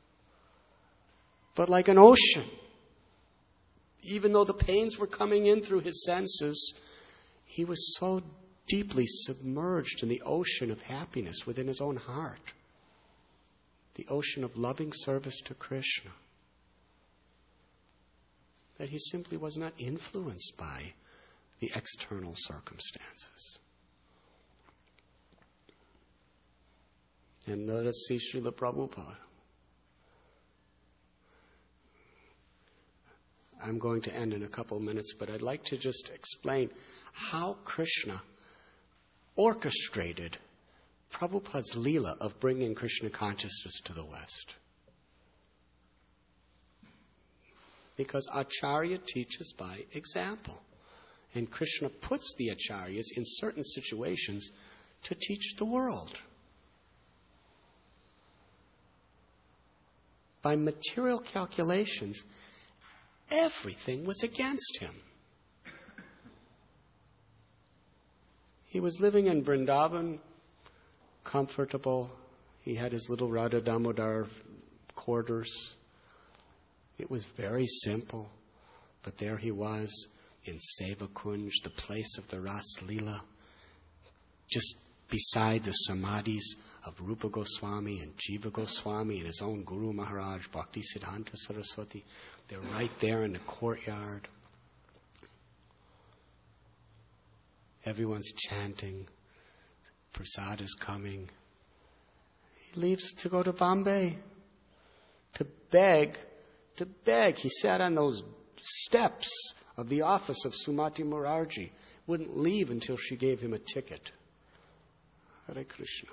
but like an ocean. Even though the pains were coming in through his senses, he was so deeply submerged in the ocean of happiness within his own heart, the ocean of loving service to Krishna, that he simply was not influenced by the external circumstances. And let us see Srila Prabhupada. I'm going to end in a couple of minutes, but I'd like to just explain how Krishna orchestrated Prabhupada's Leela of bringing Krishna consciousness to the West. Because Acharya teaches by example. And Krishna puts the Acharyas in certain situations to teach the world. By material calculations, everything was against him. He was living in Vrindavan, comfortable. He had his little Radha Damodar quarters. It was very simple, but there he was in Seva Kunj, the place of the Ras Leela, just beside the samadhis of Rupa Goswami and Jiva Goswami and his own Guru Maharaj, Bhakti Siddhanta Saraswati. They're right there in the courtyard. Everyone's chanting. Prasad is coming. He leaves to go to Bombay to beg. He sat on those steps of the office of Sumati Morarji. Wouldn't leave until she gave him a ticket. Hare Krishna.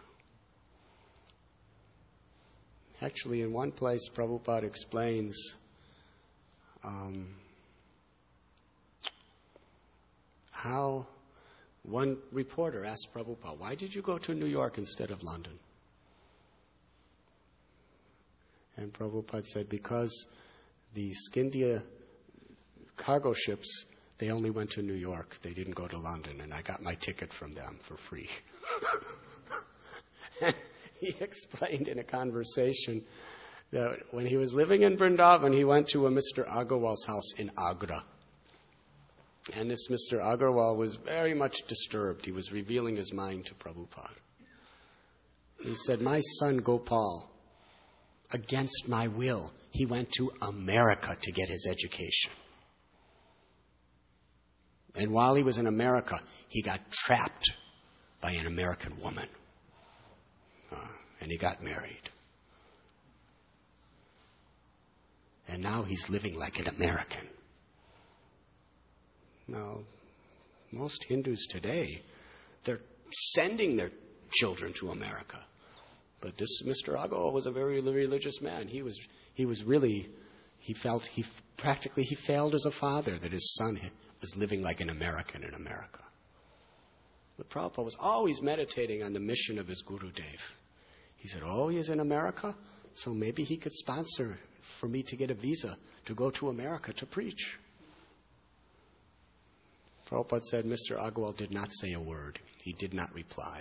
Actually, in one place, Prabhupada explains how one reporter asked Prabhupada, "Why did you go to New York instead of London?" And Prabhupada said, because the Scindia cargo ships, they only went to New York. They didn't go to London, and I got my ticket from them for free. He explained in a conversation that when he was living in Vrindavan, he went to a Mr. Agarwal's house in Agra. And this Mr. Agarwal was very much disturbed. He was revealing his mind to Prabhupada. He said, "My son Gopal, against my will, he went to America to get his education. And while he was in America, he got trapped by an American woman. And he got married. And now he's living like an American." Now, most Hindus today, they're sending their children to America. But this Mr. Agarwal was a very religious man. He felt he failed as a father that his son was living like an American in America. But Prabhupada was always meditating on the mission of his Gurudev. He said, he is in America, so maybe he could sponsor for me to get a visa to go to America to preach. Prabhupada said Mr. Agarwal did not say a word. He did not reply.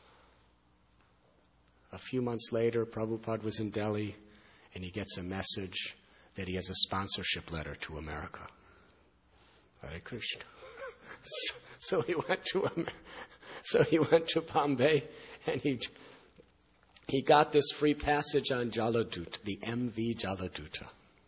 A few months later, Prabhupada was in Delhi, and he gets a message that he has a sponsorship letter to America. Hare Krishna. So he went to Bombay, and he got this free passage on Jaladuta, the MV Jaladuta.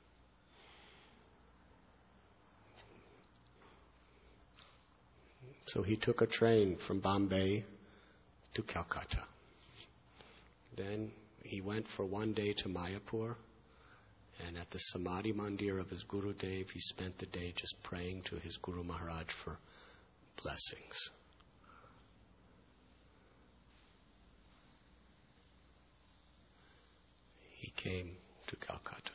So he took a train from Bombay to Calcutta. Then he went for one day to Mayapur, and at the Samadhi Mandir of his Gurudev, he spent the day just praying to his Guru Maharaj for blessings. He came to Calcutta.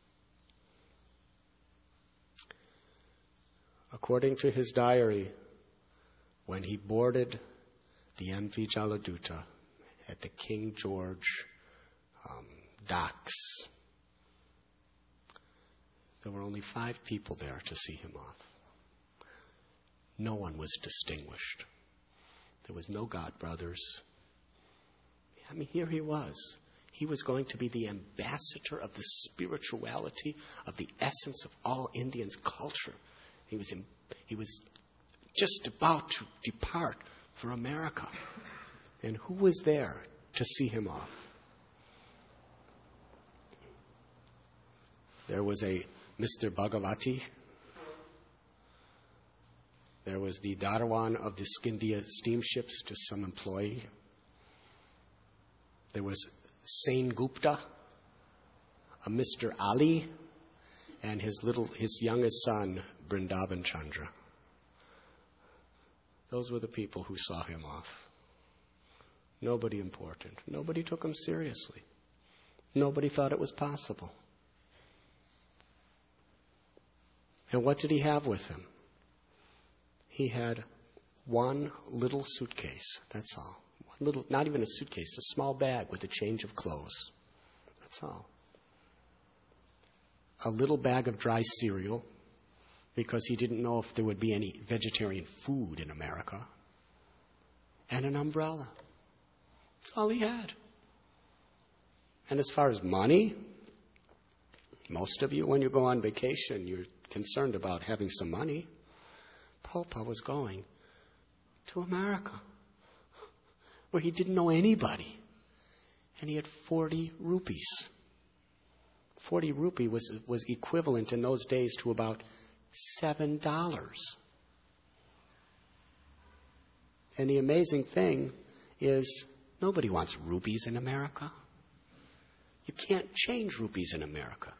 According to his diary, when he boarded the MV Jaladuta at the King George docks, there were only 5 people there to see him off. No one was distinguished. There was no God brothers. I mean, here he was. He was going to be the ambassador of the spirituality, of the essence of all Indians' culture. He was just about to depart for America. And who was there to see him off? There was a Mr. Bhagavati. There was the Darwan of the Scindia steamships, just some employee. There was Sen Gupta, a Mr. Ali, and his youngest son, Vrindavan Chandra. Those were the people who saw him off. Nobody important. Nobody took him seriously. Nobody thought it was possible. And what did he have with him? He had one little suitcase, that's all. One little, not even a suitcase, a small bag with a change of clothes. That's all. A little bag of dry cereal, because he didn't know if there would be any vegetarian food in America. And an umbrella. That's all he had. And as far as money, most of you, when you go on vacation, you're concerned about having some money. Prabhupada was going to America, where he didn't know anybody. And he had 40 rupees. 40 rupee was equivalent in those days to about $7. And the amazing thing is, nobody wants rupees in America. You can't change rupees in America.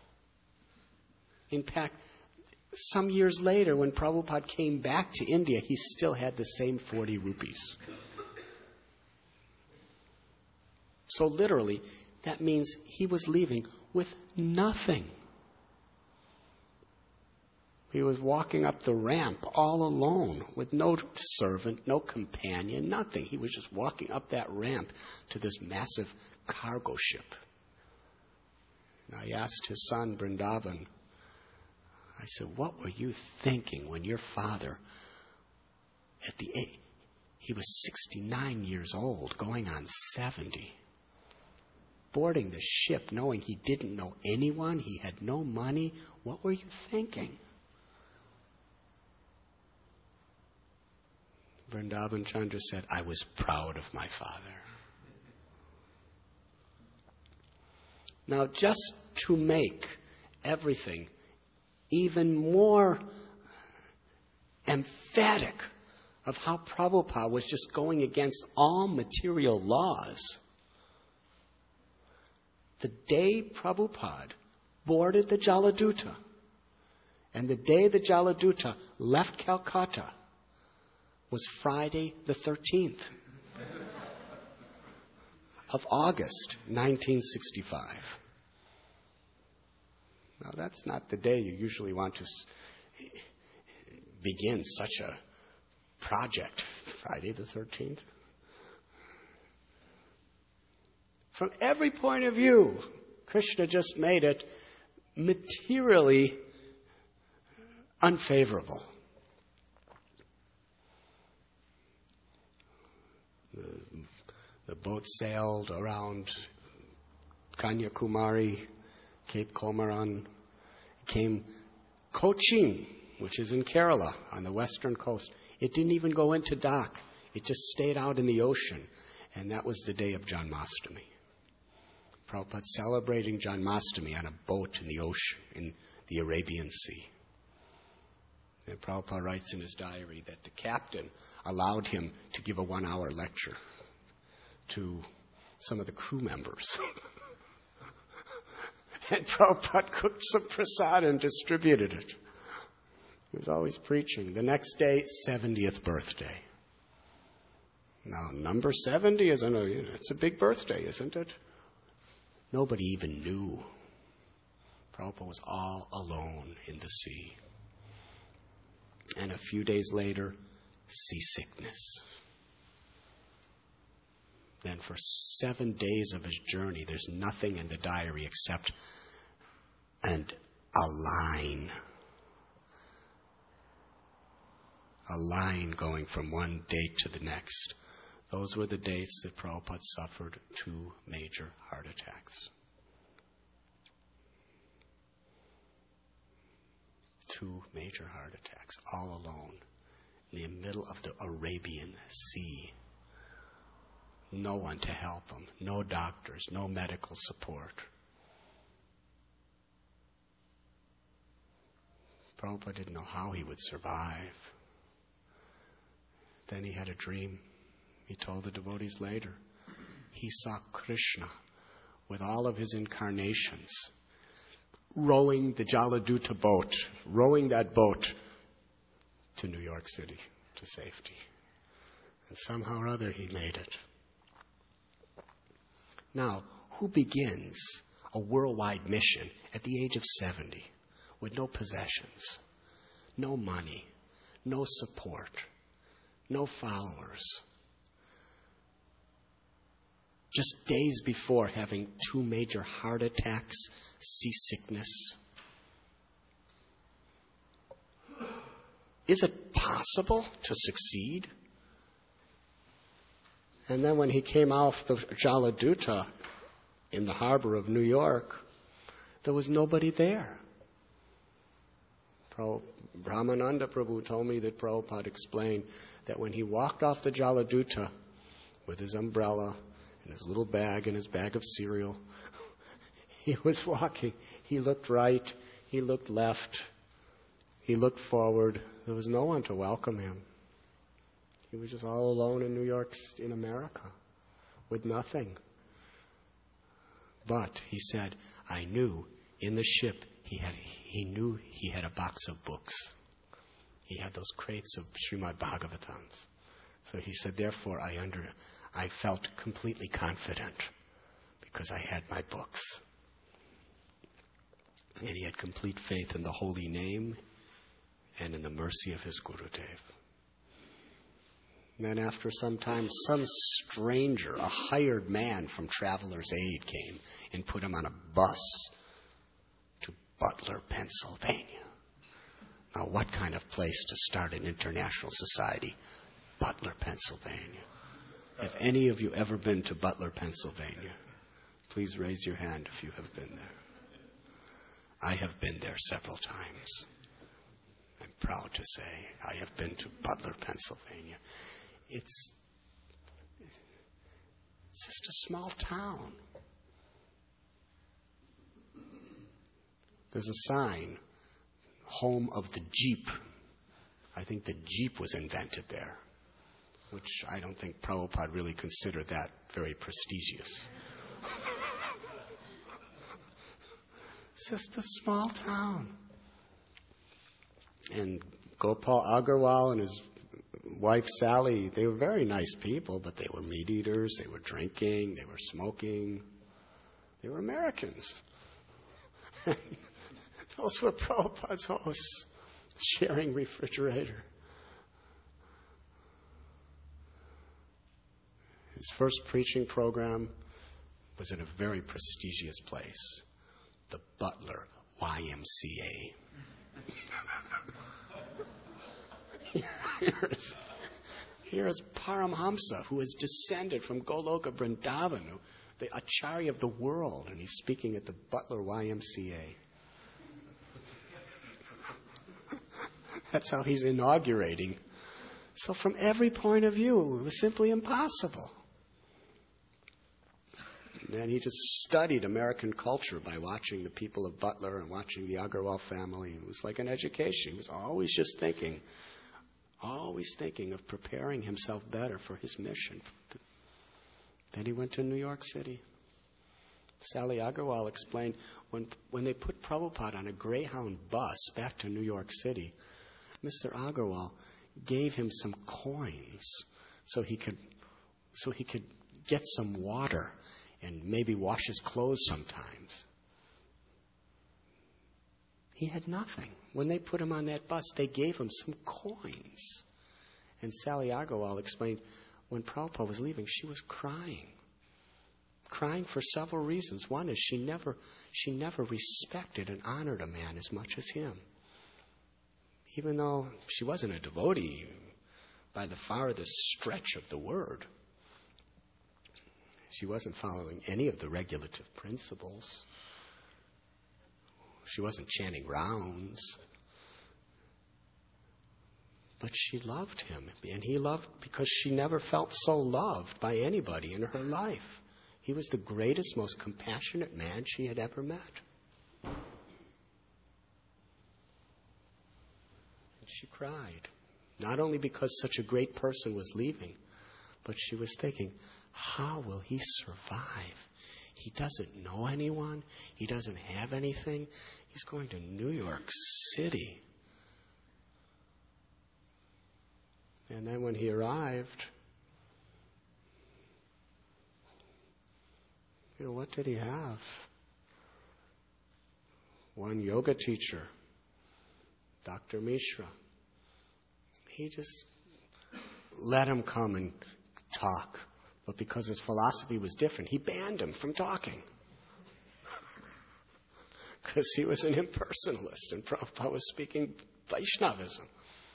In fact, some years later, when Prabhupada came back to India, he still had the same 40 rupees. So literally, that means he was leaving with nothing. He was walking up the ramp all alone, with no servant, no companion, nothing. He was just walking up that ramp to this massive cargo ship. And I asked his son, Vrindavan, I said, what were you thinking when your father, he was 69 years old, going on 70, boarding the ship knowing he didn't know anyone, he had no money? What were you thinking? Vrindavan Chandra said, I was proud of my father. Now, just to make everything even more emphatic of how Prabhupada was just going against all material laws, the day Prabhupada boarded the Jaladuta and the day the Jaladuta left Calcutta was Friday the 13th of August, 1965. Now, that's not the day you usually want to begin such a project, Friday the 13th. From every point of view, Krishna just made it materially unfavorable. The boat sailed around Kanyakumari, Cape Comoran, came Cochin, which is in Kerala on the western coast. It didn't even go into dock. It just stayed out in the ocean. And that was the day of Janmashtami. Prabhupada celebrating Janmashtami on a boat in the ocean, in the Arabian Sea. And Prabhupada writes in his diary that the captain allowed him to give a 1-hour lecture to some of the crew members. And Prabhupada cooked some prasad and distributed it. He was always preaching. The next day, 70th birthday. Now, number 70 it's a big birthday, isn't it? Nobody even knew. Prabhupada was all alone in the sea. And a few days later, seasickness. Then for 7 days of his journey, there's nothing in the diary except a line. a line going from one date to the next. Those were the dates that Prabhupada suffered 2 major heart attacks. 2 major heart attacks, all alone, in the middle of the Arabian Sea. No one to help him, no doctors, no medical support. Prabhupada didn't know how he would survive. Then he had a dream. He told the devotees later. He saw Krishna with all of his incarnations rowing the Jaladuta boat, rowing that boat to New York City to safety. And somehow or other he made it. Now, who begins a worldwide mission at the age of 70 with no possessions, no money, no support, no followers? Just days before having 2 major heart attacks, seasickness. Is it possible to succeed? And then when he came off the Jaladuta in the harbor of New York, there was nobody there. Brahmananda Prabhu told me that Prabhupada explained that when he walked off the Jaladuta with his umbrella and his little bag and his bag of cereal, he was walking. He looked right, he looked left, he looked forward. There was no one to welcome him. He was just all alone in New York, in America, with nothing. But, he said, I knew in the ship he knew he had a box of books. He had those crates of Srimad Bhagavatams. So he said, therefore, I felt completely confident because I had my books. And he had complete faith in the holy name and in the mercy of his Gurudev. Then after some time, some stranger, a hired man from Traveler's Aid came and put him on a bus to Butler, Pennsylvania. Now, what kind of place to start an international society? Butler, Pennsylvania. Have any of you ever been to Butler, Pennsylvania? Please raise your hand if you have been there. I have been there several times. I'm proud to say I have been to Butler, Pennsylvania. It's just a small town. There's a sign, home of the Jeep. I think the Jeep was invented there, which I don't think Prabhupada really considered that very prestigious. It's just a small town. And Gopal Agarwal and his wife Sally, they were very nice people, but they were meat eaters, they were drinking, they were smoking. They were Americans. Those were Prabhupada's hosts, sharing refrigerator. His first preaching program was in a very prestigious place, the Butler YMCA. Here is Paramhamsa, who is descended from Goloka Vrindavan, the Acharya of the world, and he's speaking at the Butler YMCA. That's how he's inaugurating. So from every point of view, it was simply impossible. And he just studied American culture by watching the people of Butler and watching the Agarwal family. It was like an education. He was always just thinking of preparing himself better for his mission. Then he went to New York City. Sally Agarwal explained when they put Prabhupada on a Greyhound bus back to New York City, Mr. Agarwal gave him some coins so he could get some water and maybe wash his clothes sometimes. He had nothing. When they put him on that bus, they gave him some coins. And Sally Agarwal explained, when Prabhupada was leaving, she was crying. Crying for several reasons. One is she never respected and honored a man as much as him. even though she wasn't a devotee by the farthest stretch of the word. She wasn't following any of the regulative principles. She wasn't chanting rounds. But she loved him, and he loved because she never felt so loved by anybody in her life. He was the greatest, most compassionate man she had ever met. And she cried, not only because such a great person was leaving, but she was thinking, how will he survive? He doesn't know anyone. He doesn't have anything. He's going to New York City. And then when he arrived, what did he have? One yoga teacher, Dr. Mishra. He just let him come and talk. But because his philosophy was different, he banned him from talking. Because he was an impersonalist, and Prabhupada was speaking Vaishnavism.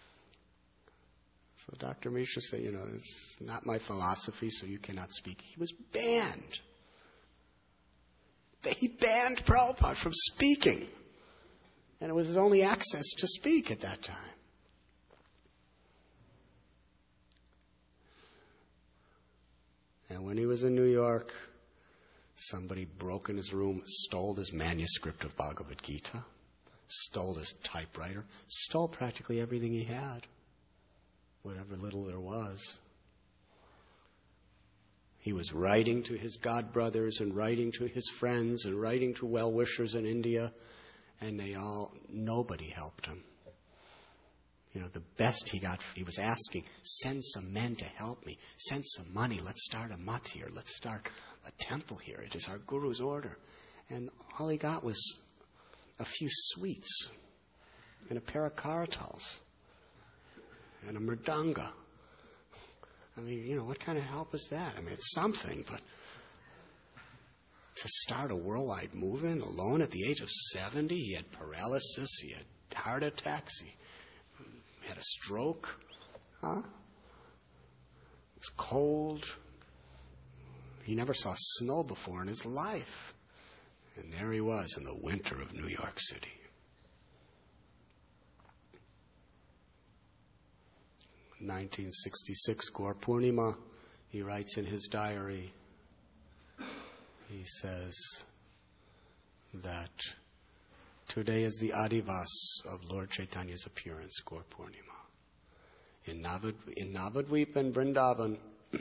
So Dr. Mishra said, it's not my philosophy, so you cannot speak. He was banned. He banned Prabhupada from speaking. And it was his only access to speak at that time. And when he was in New York, somebody broke in his room, stole his manuscript of Bhagavad Gita, stole his typewriter, stole practically everything he had, whatever little there was. He was writing to his godbrothers and writing to his friends and writing to well-wishers in India, and nobody helped him. The best he got, he was asking, send some men to help me. Send some money. Let's start a math here. Let's start a temple here. It is our Guru's order. And all he got was a few sweets and a pair of karatals and a mridanga. What kind of help is that? It's something, but to start a worldwide movement alone at the age of 70, he had paralysis, he had heart attacks, he had a stroke. It was cold. He never saw snow before in his life. And there he was in the winter of New York City. 1966, Gaur Purnima, he writes in his diary, he says that today is the Adivas of Lord Chaitanya's appearance, Gaur Purnima. In Navadvip and Vrindavan,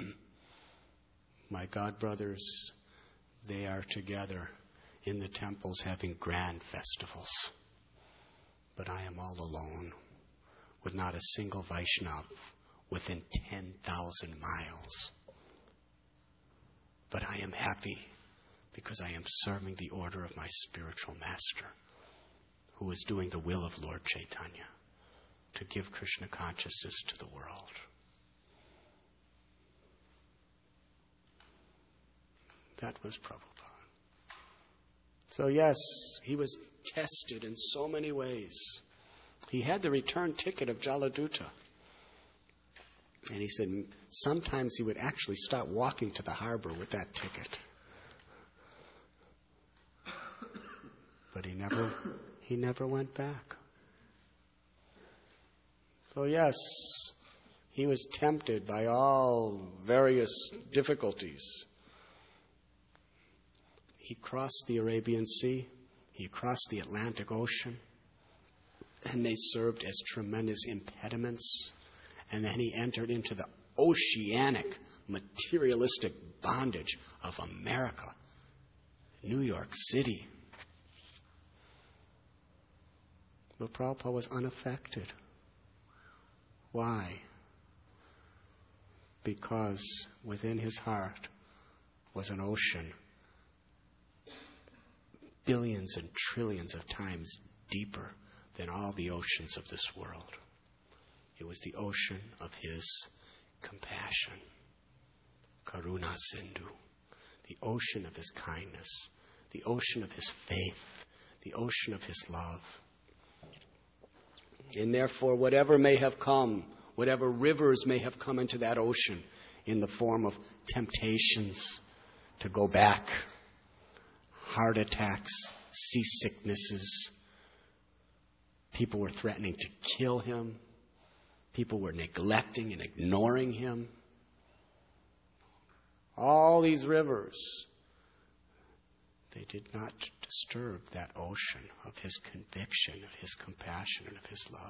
my God brothers, they are together in the temples having grand festivals. But I am all alone, with not a single Vaishnav within 10,000 miles. But I am happy because I am serving the order of my spiritual master, who is doing the will of Lord Chaitanya to give Krishna consciousness to the world. That was Prabhupada. So yes, he was tested in so many ways. He had the return ticket of Jaladuta. And he said sometimes he would actually start walking to the harbor with that ticket. But he never went back. So yes, he was tempted by all various difficulties. He crossed the Arabian Sea. He crossed the Atlantic Ocean. And they served as tremendous impediments. And then he entered into the oceanic, materialistic bondage of America, New York City. But Prabhupada was unaffected. Why? Because within his heart was an ocean billions and trillions of times deeper than all the oceans of this world. It was the ocean of his compassion, Karuna Sindhu, the ocean of his kindness, the ocean of his faith, the ocean of his love. And therefore, whatever may have come, whatever rivers may have come into that ocean in the form of temptations to go back, heart attacks, seasicknesses, people were threatening to kill him, people were neglecting and ignoring him. All these rivers, they did not disturb that ocean of his conviction, of his compassion, and of his love.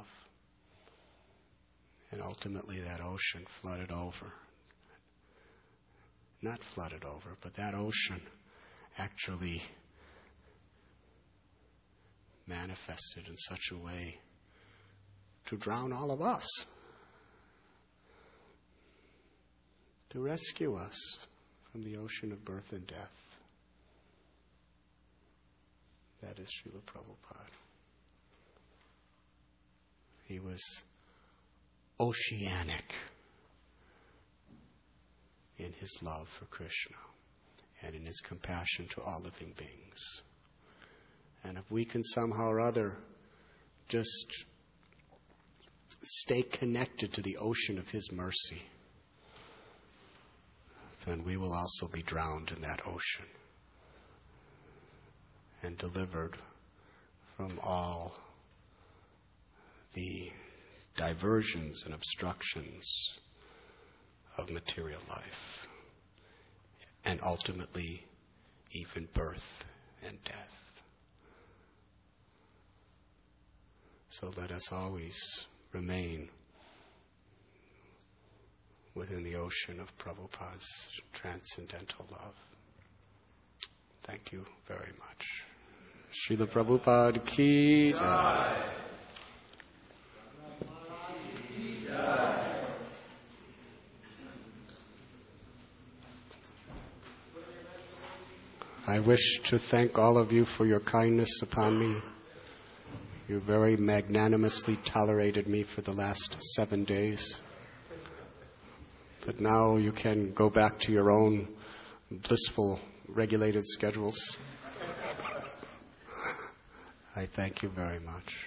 And ultimately that ocean flooded over. Not flooded over, but that ocean actually manifested in such a way to drown all of us, to rescue us from the ocean of birth and death. That is Srila Prabhupada. He was oceanic in his love for Krishna and in his compassion to all living beings. And if we can somehow or other just stay connected to the ocean of his mercy, then we will also be drowned in that ocean and delivered from all the diversions and obstructions of material life, and ultimately even birth and death. So let us always remain within the ocean of Prabhupada's transcendental love. Thank you very much. Srila Prabhupada ki jai. I wish to thank all of you for your kindness upon me. You very magnanimously tolerated me for the last 7 days. But now you can go back to your own blissful, regulated schedules. I thank you very much.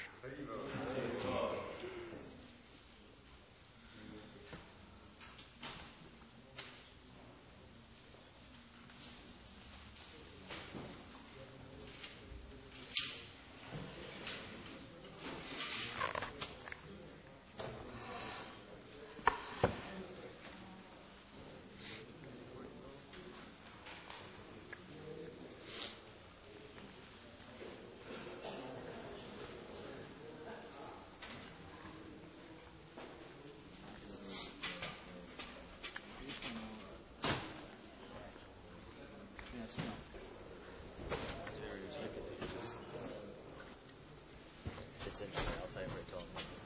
It's interesting. I'll tell you what I told him.